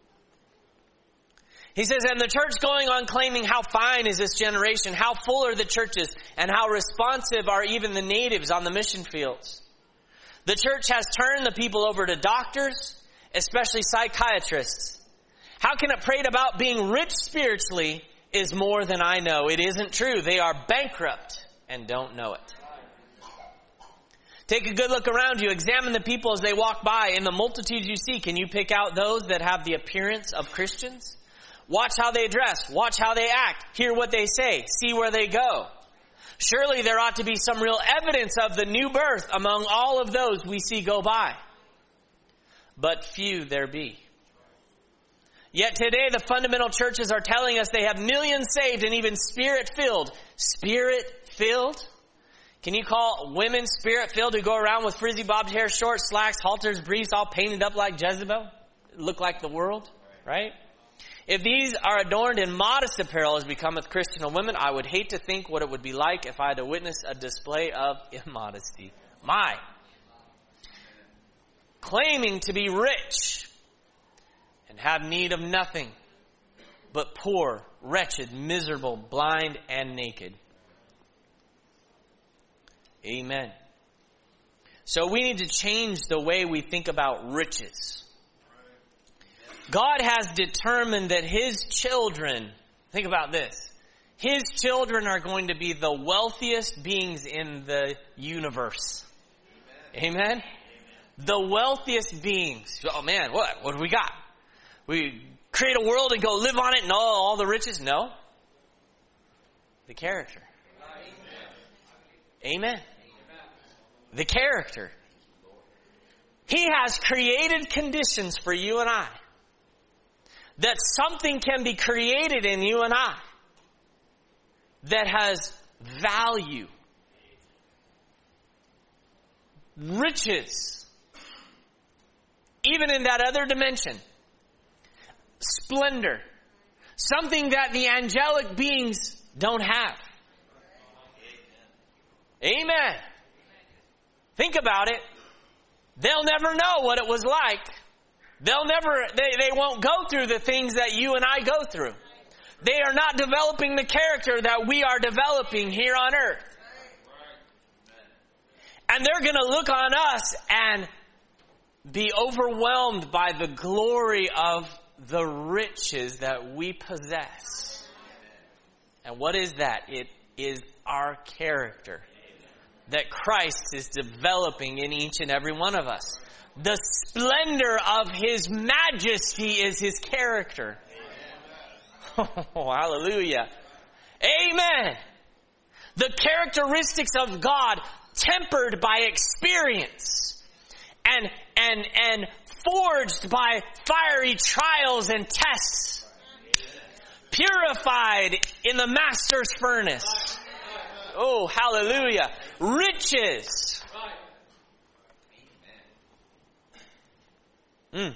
He says, and the church going on claiming how fine is this generation, how full are the churches, and how responsive are even the natives on the mission fields. The church has turned the people over to doctors, especially psychiatrists. How can it prate about being rich spiritually is more than I know? It isn't true. They are bankrupt and don't know it. Take a good look around you. Examine the people as they walk by. In the multitudes you see, can you pick out those that have the appearance of Christians? Watch how they dress. Watch how they act. Hear what they say. See where they go. Surely there ought to be some real evidence of the new birth among all of those we see go by. But few there be. Yet today the fundamental churches are telling us they have millions saved and even spirit-filled. Spirit-filled? Can you call women spirit-filled who go around with frizzy bobbed hair, short slacks, halters, briefs, all painted up like Jezebel? Look like the world, right? If these are adorned in modest apparel as becometh Christian women, I would hate to think what it would be like if I had to witness a display of immodesty. My! Claiming to be rich and have need of nothing, but poor, wretched, miserable, blind, and naked. Amen. So we need to change the way we think about riches. God has determined that His children, think about this, His children are going to be the wealthiest beings in the universe. Amen? Amen? The wealthiest beings. Oh man, what? What do we got? We create a world and go live on it and all, all the riches? No. The character. Amen. Amen. The character. He has created conditions for you and I. That something can be created in you and I that has value. Riches. Even in that other dimension. Splendor. Something that the angelic beings don't have. Amen. Think about it. They'll never know what it was like. They'll never, they, they won't go through the things that you and I go through. They are not developing the character that we are developing here on earth. And they're going to look on us and be overwhelmed by the glory of the riches that we possess. And what is that? It is our character that Christ is developing in each and every one of us. The splendor of His majesty is His character. Oh, hallelujah. Amen. The characteristics of God tempered by experience and, and, and forged by fiery trials and tests. Purified in the master's furnace. Oh, hallelujah. Riches. Mm.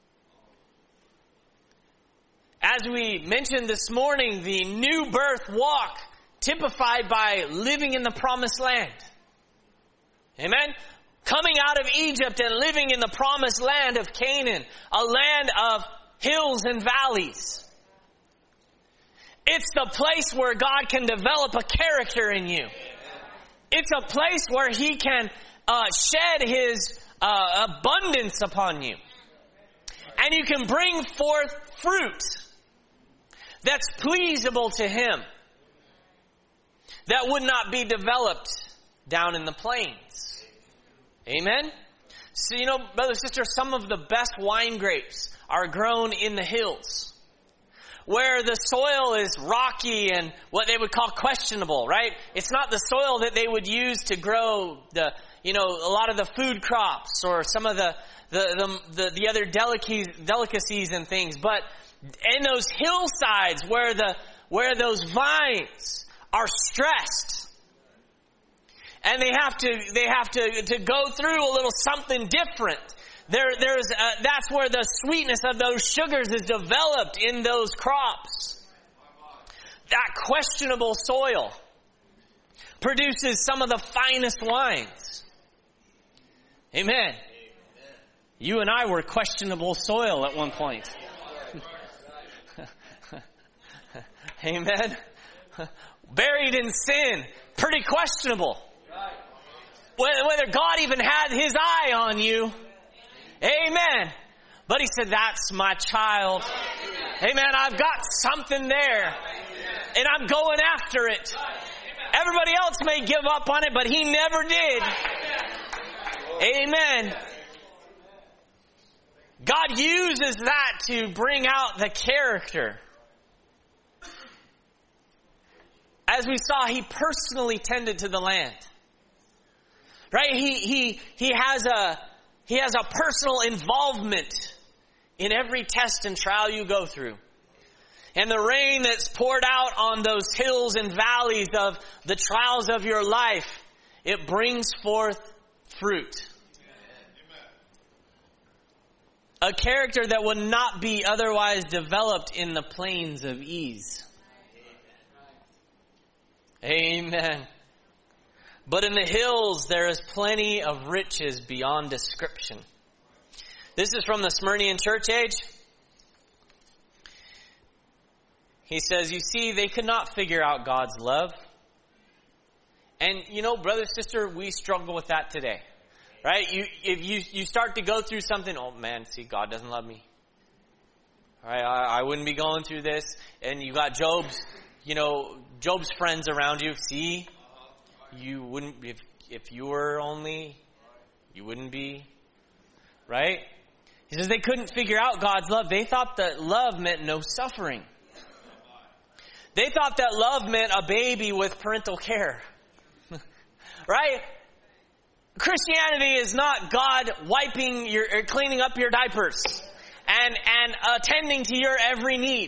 As we mentioned this morning, the new birth walk typified by living in the promised land. Amen? Coming out of Egypt and living in the promised land of Canaan, a land of hills and valleys. It's the place where God can develop a character in you. It's a place where He can uh, shed His uh, abundance upon you. And you can bring forth fruit that's pleasable to Him, that would not be developed down in the plains. Amen? So, you know, brother, sister, some of the best wine grapes are grown in the hills, where the soil is rocky and what they would call questionable, right? It's not the soil that they would use to grow the, you know, a lot of the food crops or some of the the the, the, the other delicacies, delicacies and things. But in those hillsides where the where those vines are stressed, and they have to they have to to go through a little something different. There, there's uh, that's where the sweetness of those sugars is developed in those crops. That questionable soil produces some of the finest wines. Amen. Amen. You and I were questionable soil at one point. Amen. Buried in sin, pretty questionable. Whether God even had His eye on you. Amen. But He said, that's my child. Amen. I've got something there. And I'm going after it. Everybody else may give up on it, but He never did. Amen. God uses that to bring out the character. As we saw, He personally tended to the land. Right? He, he, he has a, He has a personal involvement in every test and trial you go through. And the rain that's poured out on those hills and valleys of the trials of your life, it brings forth fruit. A character that would not be otherwise developed in the plains of ease. Amen. But in the hills, there is plenty of riches beyond description. This is from the Smyrnian church age. He says, you see, they could not figure out God's love. And, you know, brother, sister, we struggle with that today. Right? You, if you, you start to go through something, oh man, see, God doesn't love me. Right? I, I wouldn't be going through this. And you got Job's, you know, Job's friends around you. See? You wouldn't, if, if you were only, you wouldn't be, right? He says they couldn't figure out God's love. They thought that love meant no suffering. They thought that love meant a baby with parental care. Right? Christianity is not God wiping your, or cleaning up your diapers and, and attending to your every need.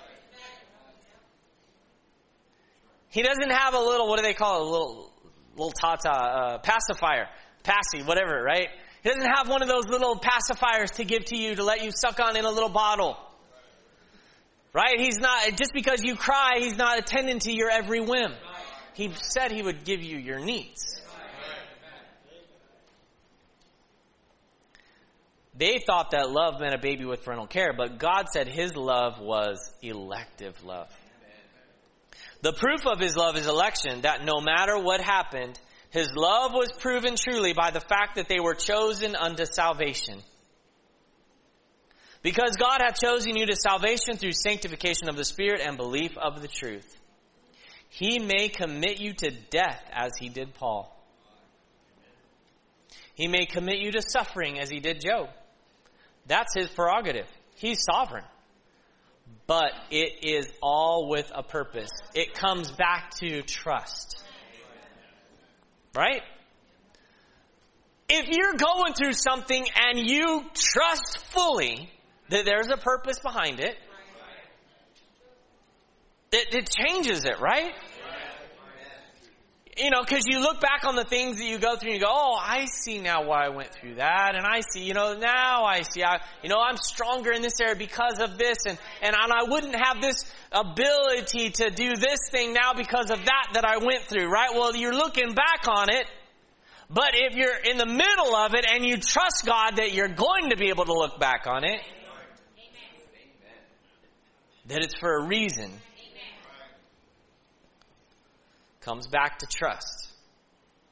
He doesn't have a little, what do they call it? A little, little tata, uh, pacifier, passy, whatever, right? He doesn't have one of those little pacifiers to give to you to let you suck on in a little bottle. Right? He's not, just because you cry, He's not attending to your every whim. He said He would give you your needs. They thought that love meant a baby with parental care, but God said His love was elective love. The proof of His love is election, that no matter what happened, His love was proven truly by the fact that they were chosen unto salvation. Because God hath chosen you to salvation through sanctification of the Spirit and belief of the truth. He may commit you to death as He did Paul. He may commit you to suffering as He did Job. That's His prerogative. He's sovereign. But it is all with a purpose. It comes back to trust. Right? If you're going through something and you trust fully that there's a purpose behind it, it, it changes it, right? You know, because you look back on the things that you go through and you go, oh, I see now why I went through that. And I see, you know, now I see, I, you know, I'm stronger in this area because of this. And, and I wouldn't have this ability to do this thing now because of that that I went through, right? Well, you're looking back on it. But if you're in the middle of it and you trust God that you're going to be able to look back on it, that it's for a reason. Comes back to trust.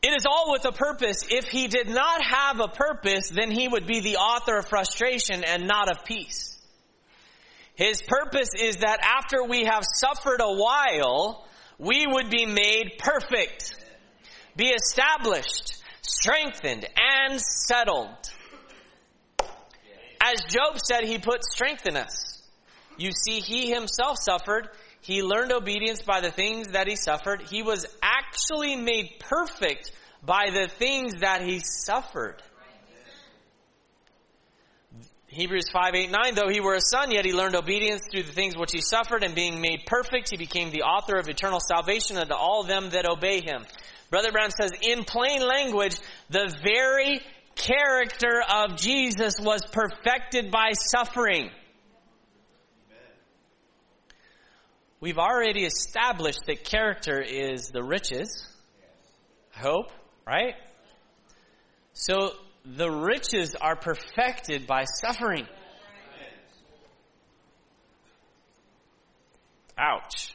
It is all with a purpose. If he did not have a purpose, then he would be the author of frustration and not of peace. His purpose is that after we have suffered a while, we would be made perfect, be established, strengthened, and settled. As Job said, he put strength in us. You see, he himself suffered. He learned obedience by the things that he suffered. He was actually made perfect by the things that he suffered. Hebrews five, eight, nine, though he were a son, yet he learned obedience through the things which he suffered, and being made perfect, he became the author of eternal salvation unto all them that obey him. Brother Brown says, in plain language, the very character of Jesus was perfected by suffering. We've already established that character is the riches. I hope, right? So the riches are perfected by suffering. Ouch.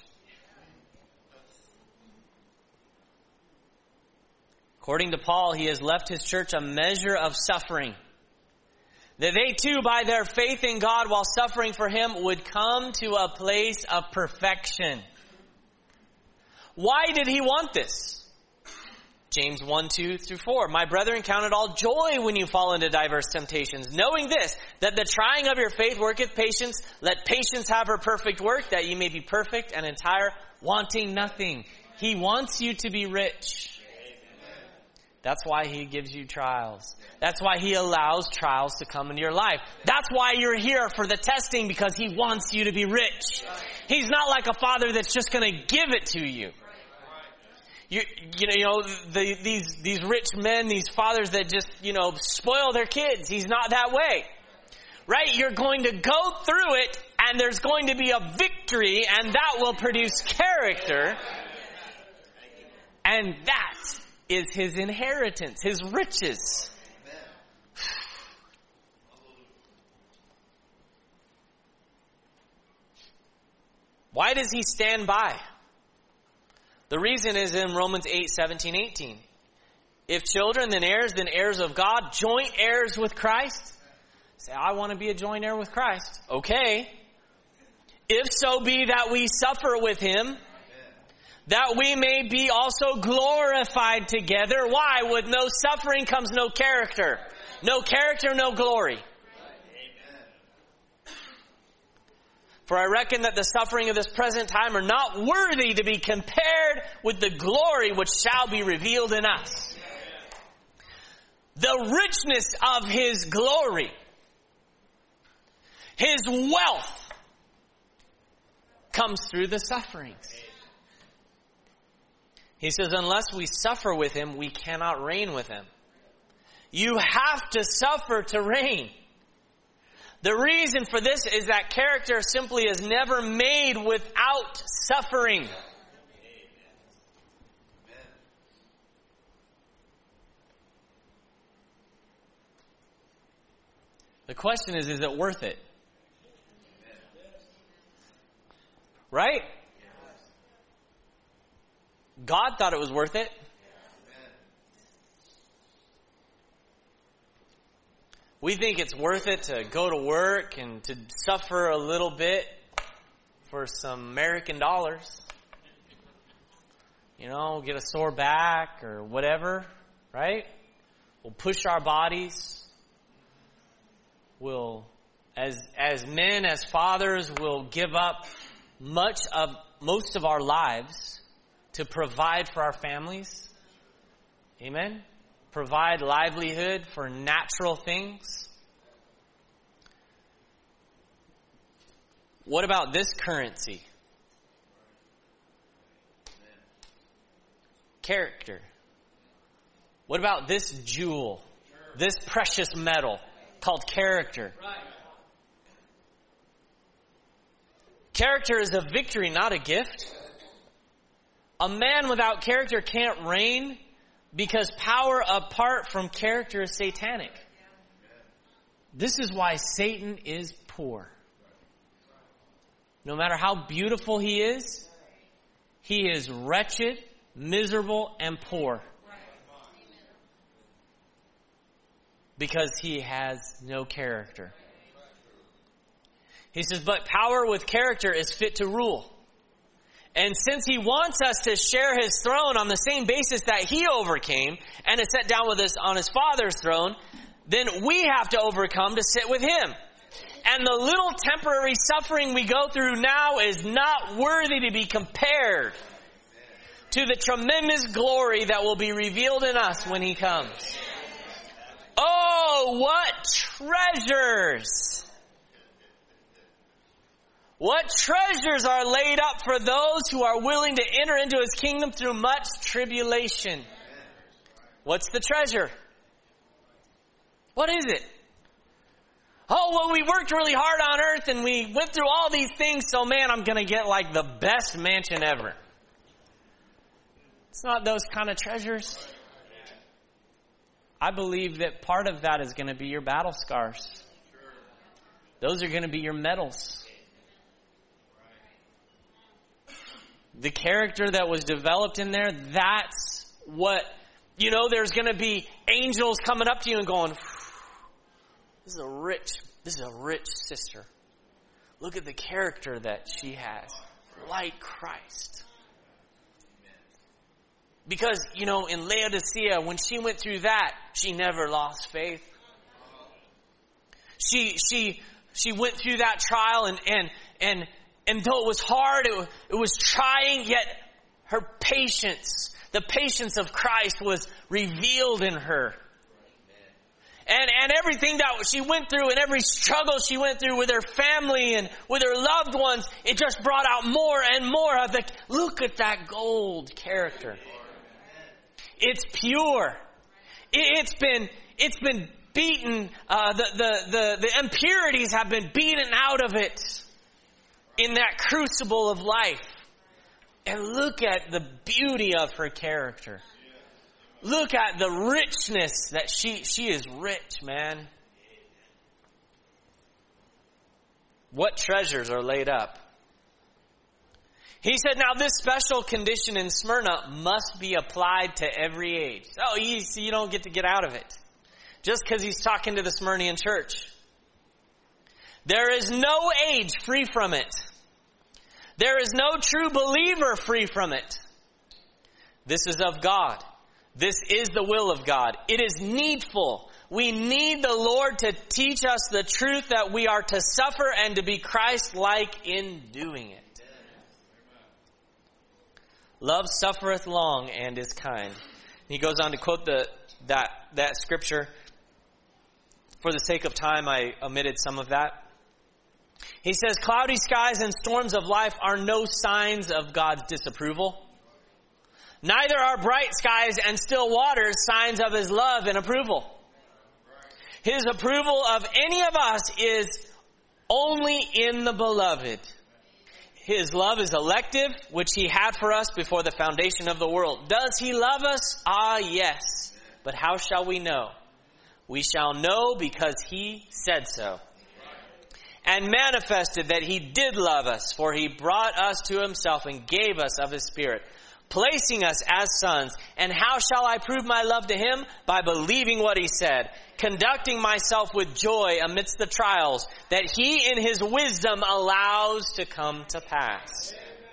According to Paul, he has left his church a measure of suffering, that they too, by their faith in God while suffering for him, would come to a place of perfection. Why did he want this? James one, two through four. My brethren, count it all joy when you fall into diverse temptations, knowing this, that the trying of your faith worketh patience. Let patience have her perfect work, that you may be perfect and entire, wanting nothing. He wants you to be rich. That's why he gives you trials. That's why he allows trials to come into your life. That's why you're here for the testing, because he wants you to be rich. He's not like a father that's just going to give it to you. You, you know, you know the, these these rich men, these fathers that just, you know, spoil their kids. He's not that way. Right? You're going to go through it, and there's going to be a victory, and that will produce character. And that is his inheritance, his riches. Why does he stand by? The reason is in Romans eight, seventeen, eighteen. If children, then heirs, then heirs of God, joint heirs with Christ. Say, I want to be a joint heir with Christ. Okay. If so be that we suffer with him, that we may be also glorified together. Why? With no suffering comes no character. No character, no glory. For I reckon that the suffering of this present time are not worthy to be compared with the glory which shall be revealed in us. The richness of his glory, his wealth, comes through the sufferings. He says, unless we suffer with him, we cannot reign with him. You have to suffer to reign. The reason for this is that character simply is never made without suffering. The question is, is it worth it? Right? God thought it was worth it. We think it's worth it to go to work and to suffer a little bit for some American dollars. You know, get a sore back or whatever, right? We'll push our bodies. We'll, as as men, as fathers, we'll give up much of most of our lives to provide for our families. Amen? Provide livelihood for natural things. What about this currency? Character. What about this jewel? This precious metal called character? Character is a victory, not a gift. A man without character can't reign, because power apart from character is satanic. This is why Satan is poor. No matter how beautiful he is, he is wretched, miserable, and poor. because he has no character. He says, but power with character is fit to rule. And since he wants us to share his throne on the same basis that he overcame and is set down with us on his Father's throne, then we have to overcome to sit with him. And the little temporary suffering we go through now is not worthy to be compared to the tremendous glory that will be revealed in us when he comes. Oh, what treasures! What treasures are laid up for those who are willing to enter into his kingdom through much tribulation. What's the treasure? What is it? Oh, well, we worked really hard on earth and we went through all these things, so man, I'm going to get like the best mansion ever. It's not those kind of treasures. I believe that part of that is going to be your battle scars. Those are going to be your medals. The character that was developed in there, that's what, you know, there's going to be angels coming up to you and going, this is a rich, this is a rich sister. Look at the character that she has, like Christ. Because, you know, in Laodicea, when she went through that, she never lost faith. She, she, she went through that trial and, and, and, And though it was hard, it, it was trying, yet her patience, the patience of Christ was revealed in her. And, and everything that she went through and every struggle she went through with her family and with her loved ones, it just brought out more and more of the, look at that gold character. It's pure. It, it's been, it's been beaten, uh, the, the, the, the impurities have been beaten out of it. In that crucible of life. And look at the beauty of her character. Look at the richness that she, she is rich, man. What treasures are laid up? He said, now this special condition in Smyrna must be applied to every age. Oh, you, so you don't get to get out of it. Just because he's talking to the Smyrnian church. There is no age free from it. There is no true believer free from it. This is of God. This is the will of God. It is needful. We need the Lord to teach us the truth that we are to suffer and to be Christ-like in doing it. Love suffereth long and is kind. He goes on to quote the that that scripture. For the sake of time, I omitted some of that. He says, cloudy skies and storms of life are no signs of God's disapproval. Neither are bright skies and still waters signs of his love and approval. His approval of any of us is only in the beloved. His love is elective, which he had for us before the foundation of the world. Does he love us? Ah, yes. But how shall we know? We shall know because he said so. And manifested that he did love us, for he brought us to himself and gave us of his Spirit, placing us as sons. And how shall I prove my love to him? By believing what he said, conducting myself with joy amidst the trials that he in his wisdom allows to come to pass.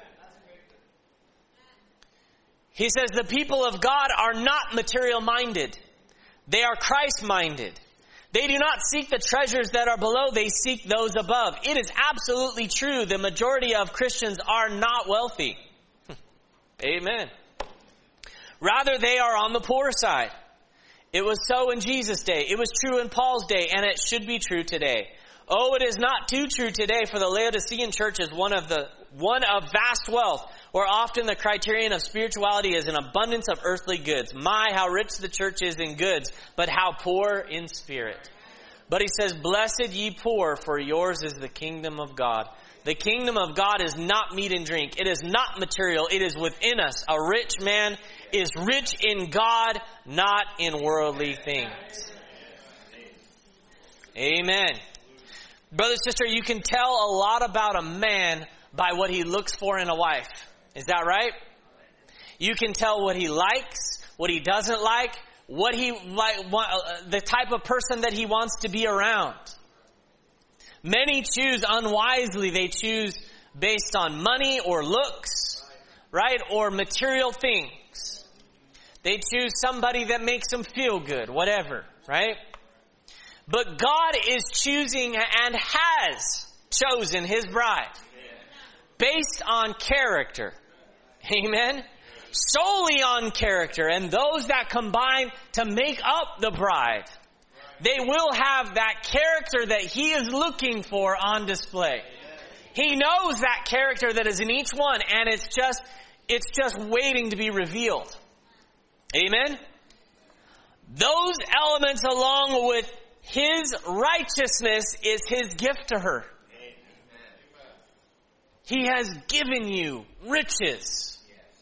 He says the people of God are not material-minded. They are Christ-minded. They do not seek the treasures that are below, they seek those above. It is absolutely true the majority of Christians are not wealthy. Amen. Rather, they are on the poor side. It was so in Jesus' day. It was true in Paul's day, and it should be true today. Oh, it is not too true today, for the Laodicean church is one of the one of vast wealth, where often the criterion of spirituality is an abundance of earthly goods. My, how rich the church is in goods, but how poor in spirit. But he says, blessed ye poor, for yours is the kingdom of God. The kingdom of God is not meat and drink. It is not material. It is within us. A rich man is rich in God, not in worldly things. Amen. Brother, sister, you can tell a lot about a man by what he looks for in a wife. Is that right? You can tell what he likes, what he doesn't like, what he like, the type of person that he wants to be around. Many choose unwisely. They choose based on money or looks, right? Or material things. They choose somebody that makes them feel good, whatever, right? But God is choosing and has chosen His bride based on character. Amen? Solely on character. And those that combine to make up the bride, they will have that character that He is looking for on display. He knows that character that is in each one, and it's just, it's just waiting to be revealed. Amen? Those elements along with His righteousness is His gift to her. He has given you riches.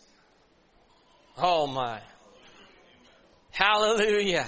Oh my. Hallelujah.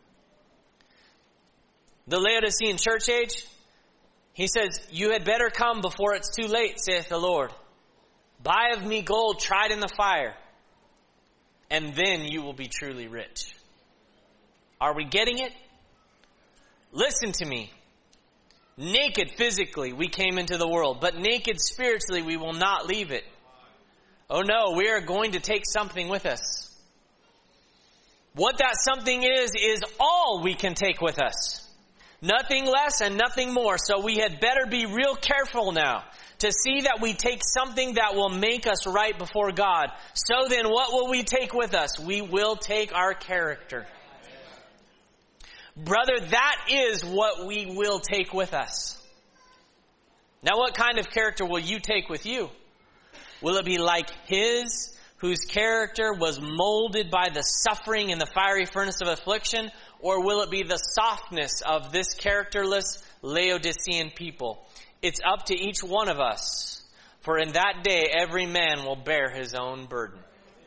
The Laodicean church age, he says, you had better come before it's too late, saith the Lord. Buy of me gold tried in the fire, and then you will be truly rich. Are we getting it? Listen to me. Naked physically we came into the world, but naked spiritually we will not leave it. Oh no, we are going to take something with us. What that something is, is all we can take with us. Nothing less and nothing more. So we had better be real careful now to see that we take something that will make us right before God. So then what will we take with us? We will take our character. Brother, that is what we will take with us. Now what kind of character will you take with you? Will it be like His, whose character was molded by the suffering in the fiery furnace of affliction? Or will it be the softness of this characterless Laodicean people? It's up to each one of us. For in that day, every man will bear his own burden.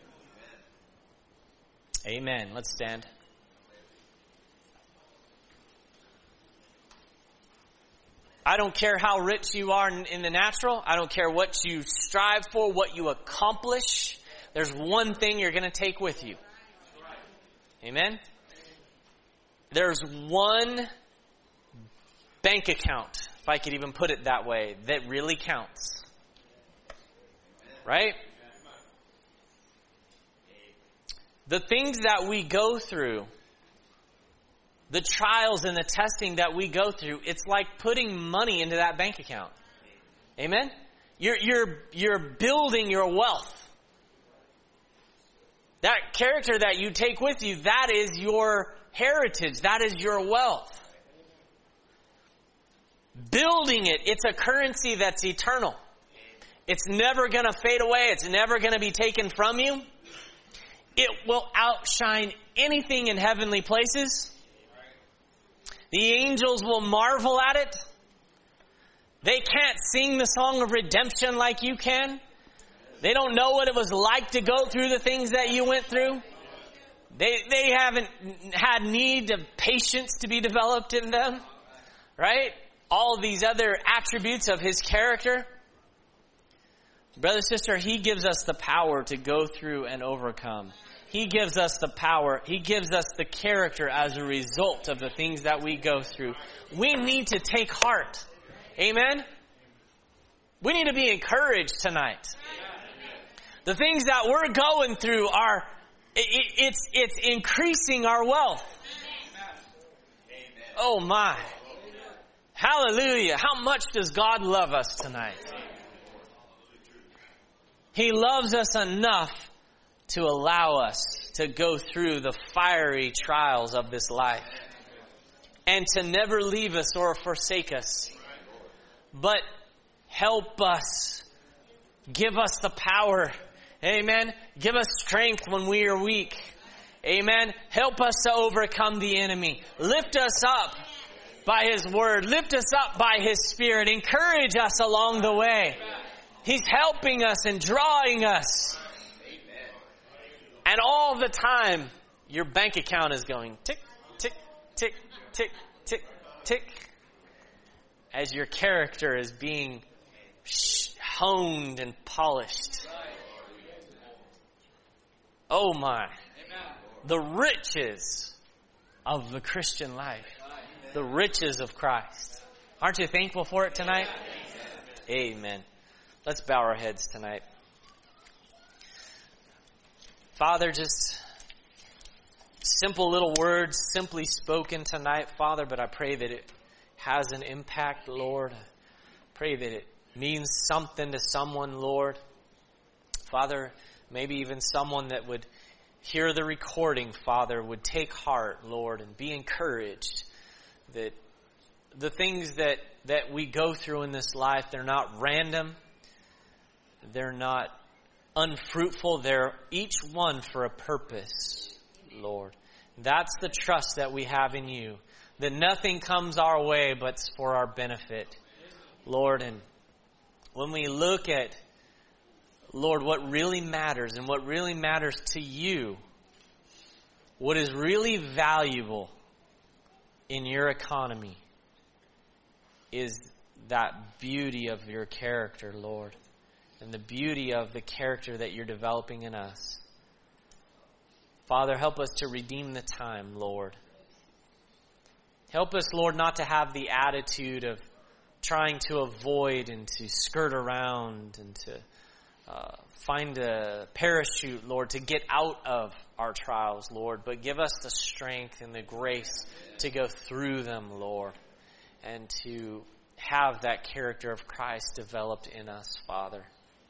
Amen. Let's stand. I don't care how rich you are in, in the natural. I don't care what you strive for, what you accomplish. There's one thing you're going to take with you. Amen? There's one bank account, if I could even put it that way, that really counts. Right? The things that we go through, the trials and the testing that we go through, it's like putting money into that bank account. Amen? You're, you're, you're building your wealth. That character that you take with you, that is your heritage. That is your wealth. Building it, it's a currency that's eternal. It's never going to fade away. It's never going to be taken from you. It will outshine anything in heavenly places. The angels will marvel at it. They can't sing the song of redemption like you can. They don't know what it was like to go through the things that you went through. They they haven't had need of patience to be developed in them. Right? All of these other attributes of His character. Brother, sister, He gives us the power to go through and overcome. He gives us the power. He gives us the character as a result of the things that we go through. We need to take heart. Amen? We need to be encouraged tonight. The things that we're going through are, it, it's, it's increasing our wealth. Oh my. Hallelujah. How much does God love us tonight? He loves us enough to allow us to go through the fiery trials of this life. And to never leave us or forsake us. But help us. Give us the power. Amen. Give us strength when we are weak. Amen. Help us to overcome the enemy. Lift us up by His word. Lift us up by His Spirit. Encourage us along the way. He's helping us and drawing us. And all the time, your bank account is going tick, tick, tick, tick, tick, tick. As your character is being honed and polished. Oh my. the riches of the Christian life. The riches of Christ. Aren't you thankful for it tonight? Amen. Let's bow our heads tonight. Father, just simple little words, simply spoken tonight, Father, but I pray that it has an impact, Lord. I pray that it means something to someone, Lord. Father, maybe even someone that would hear the recording, Father, would take heart, Lord, and be encouraged that the things that, that we go through in this life, they're not random. They're not unfruitful. They're each one for a purpose, Lord. That's the trust that we have in you. That nothing comes our way but it's for our benefit, Lord. And when we look at, Lord, what really matters and what really matters to you, what is really valuable in your economy is that beauty of your character, Lord, and the beauty of the character that you're developing in us. Father, help us to redeem the time, Lord. Help us, Lord, not to have the attitude of trying to avoid and to skirt around and to uh, find a parachute, Lord, to get out of our trials, Lord. But give us the strength and the grace to go through them, Lord, and to have that character of Christ developed in us, Father.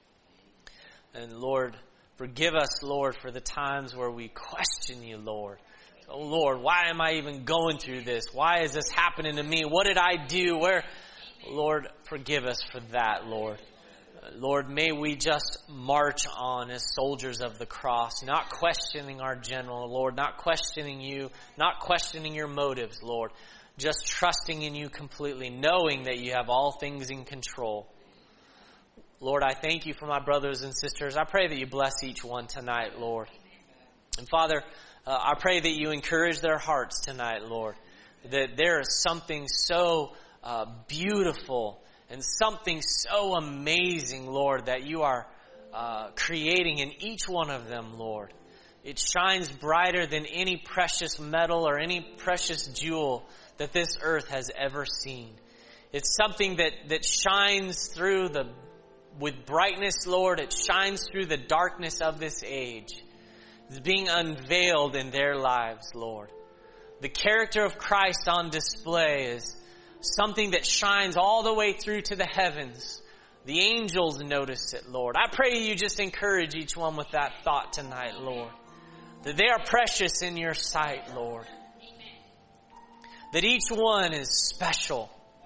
And Lord, forgive us, Lord, for the times where we question you, Lord. Oh, Lord, why am I even going through this? Why is this happening to me? What did I do? Where? Lord, forgive us for that, Lord. Lord, may we just march on as soldiers of the cross, not questioning our general, Lord, not questioning you, not questioning your motives, Lord, just trusting in you completely, knowing that you have all things in control. Lord, I thank you for my brothers and sisters. I pray that you bless each one tonight, Lord. And Father, uh, I pray that you encourage their hearts tonight, Lord, that there is something so uh, beautiful and something so amazing, Lord, that you are uh, creating in each one of them, Lord. It shines brighter than any precious metal or any precious jewel that this earth has ever seen. It's something that, that shines through the, with brightness, Lord. It shines through the darkness of this age. It's being unveiled in their lives, Lord. The character of Christ on display is something that shines all the way through to the heavens. The angels notice it, Lord. I pray you just encourage each one with that thought tonight, Lord. That they are precious in your sight, Lord. That each one is special.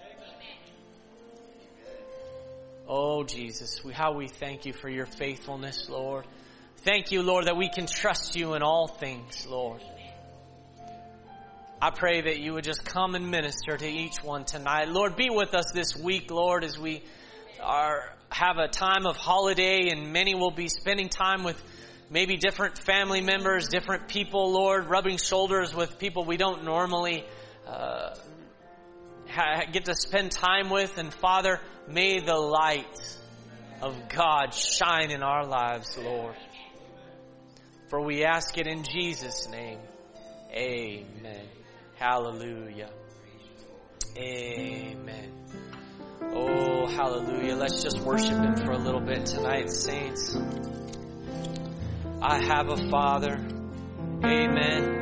Oh, Jesus, we, how we thank you for your faithfulness, Lord. Thank you, Lord, that we can trust you in all things, Lord. I pray that you would just come and minister to each one tonight. Lord, be with us this week, Lord, as we are have a time of holiday, and many will be spending time with maybe different family members, different people, Lord, rubbing shoulders with people we don't normally uh, ha- get to spend time with. And Father, may the light of God shine in our lives, Lord. For we ask it in Jesus' name. Amen. Hallelujah. Amen. Oh, hallelujah. Let's just worship Him for a little bit tonight, saints. I have a Father. Amen.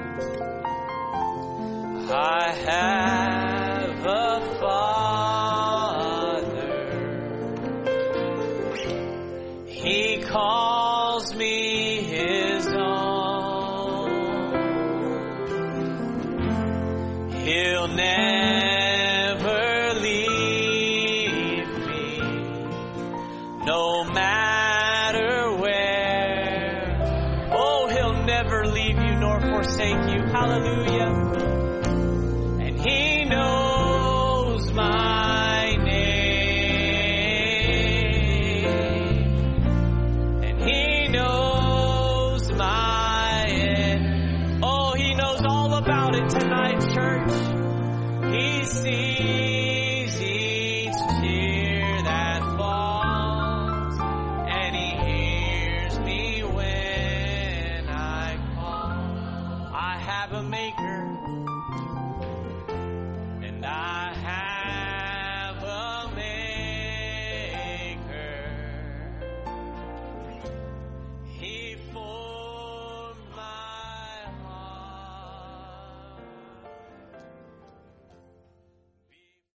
I have a Father. He calls me His own. He'll never leave me, no matter where. Oh, He'll never leave you nor forsake you. Hallelujah. And He knows my name. And He knows my end. Oh, He knows all about it tonight, church. He sees each tear that falls, and He hears me when I call. a maker.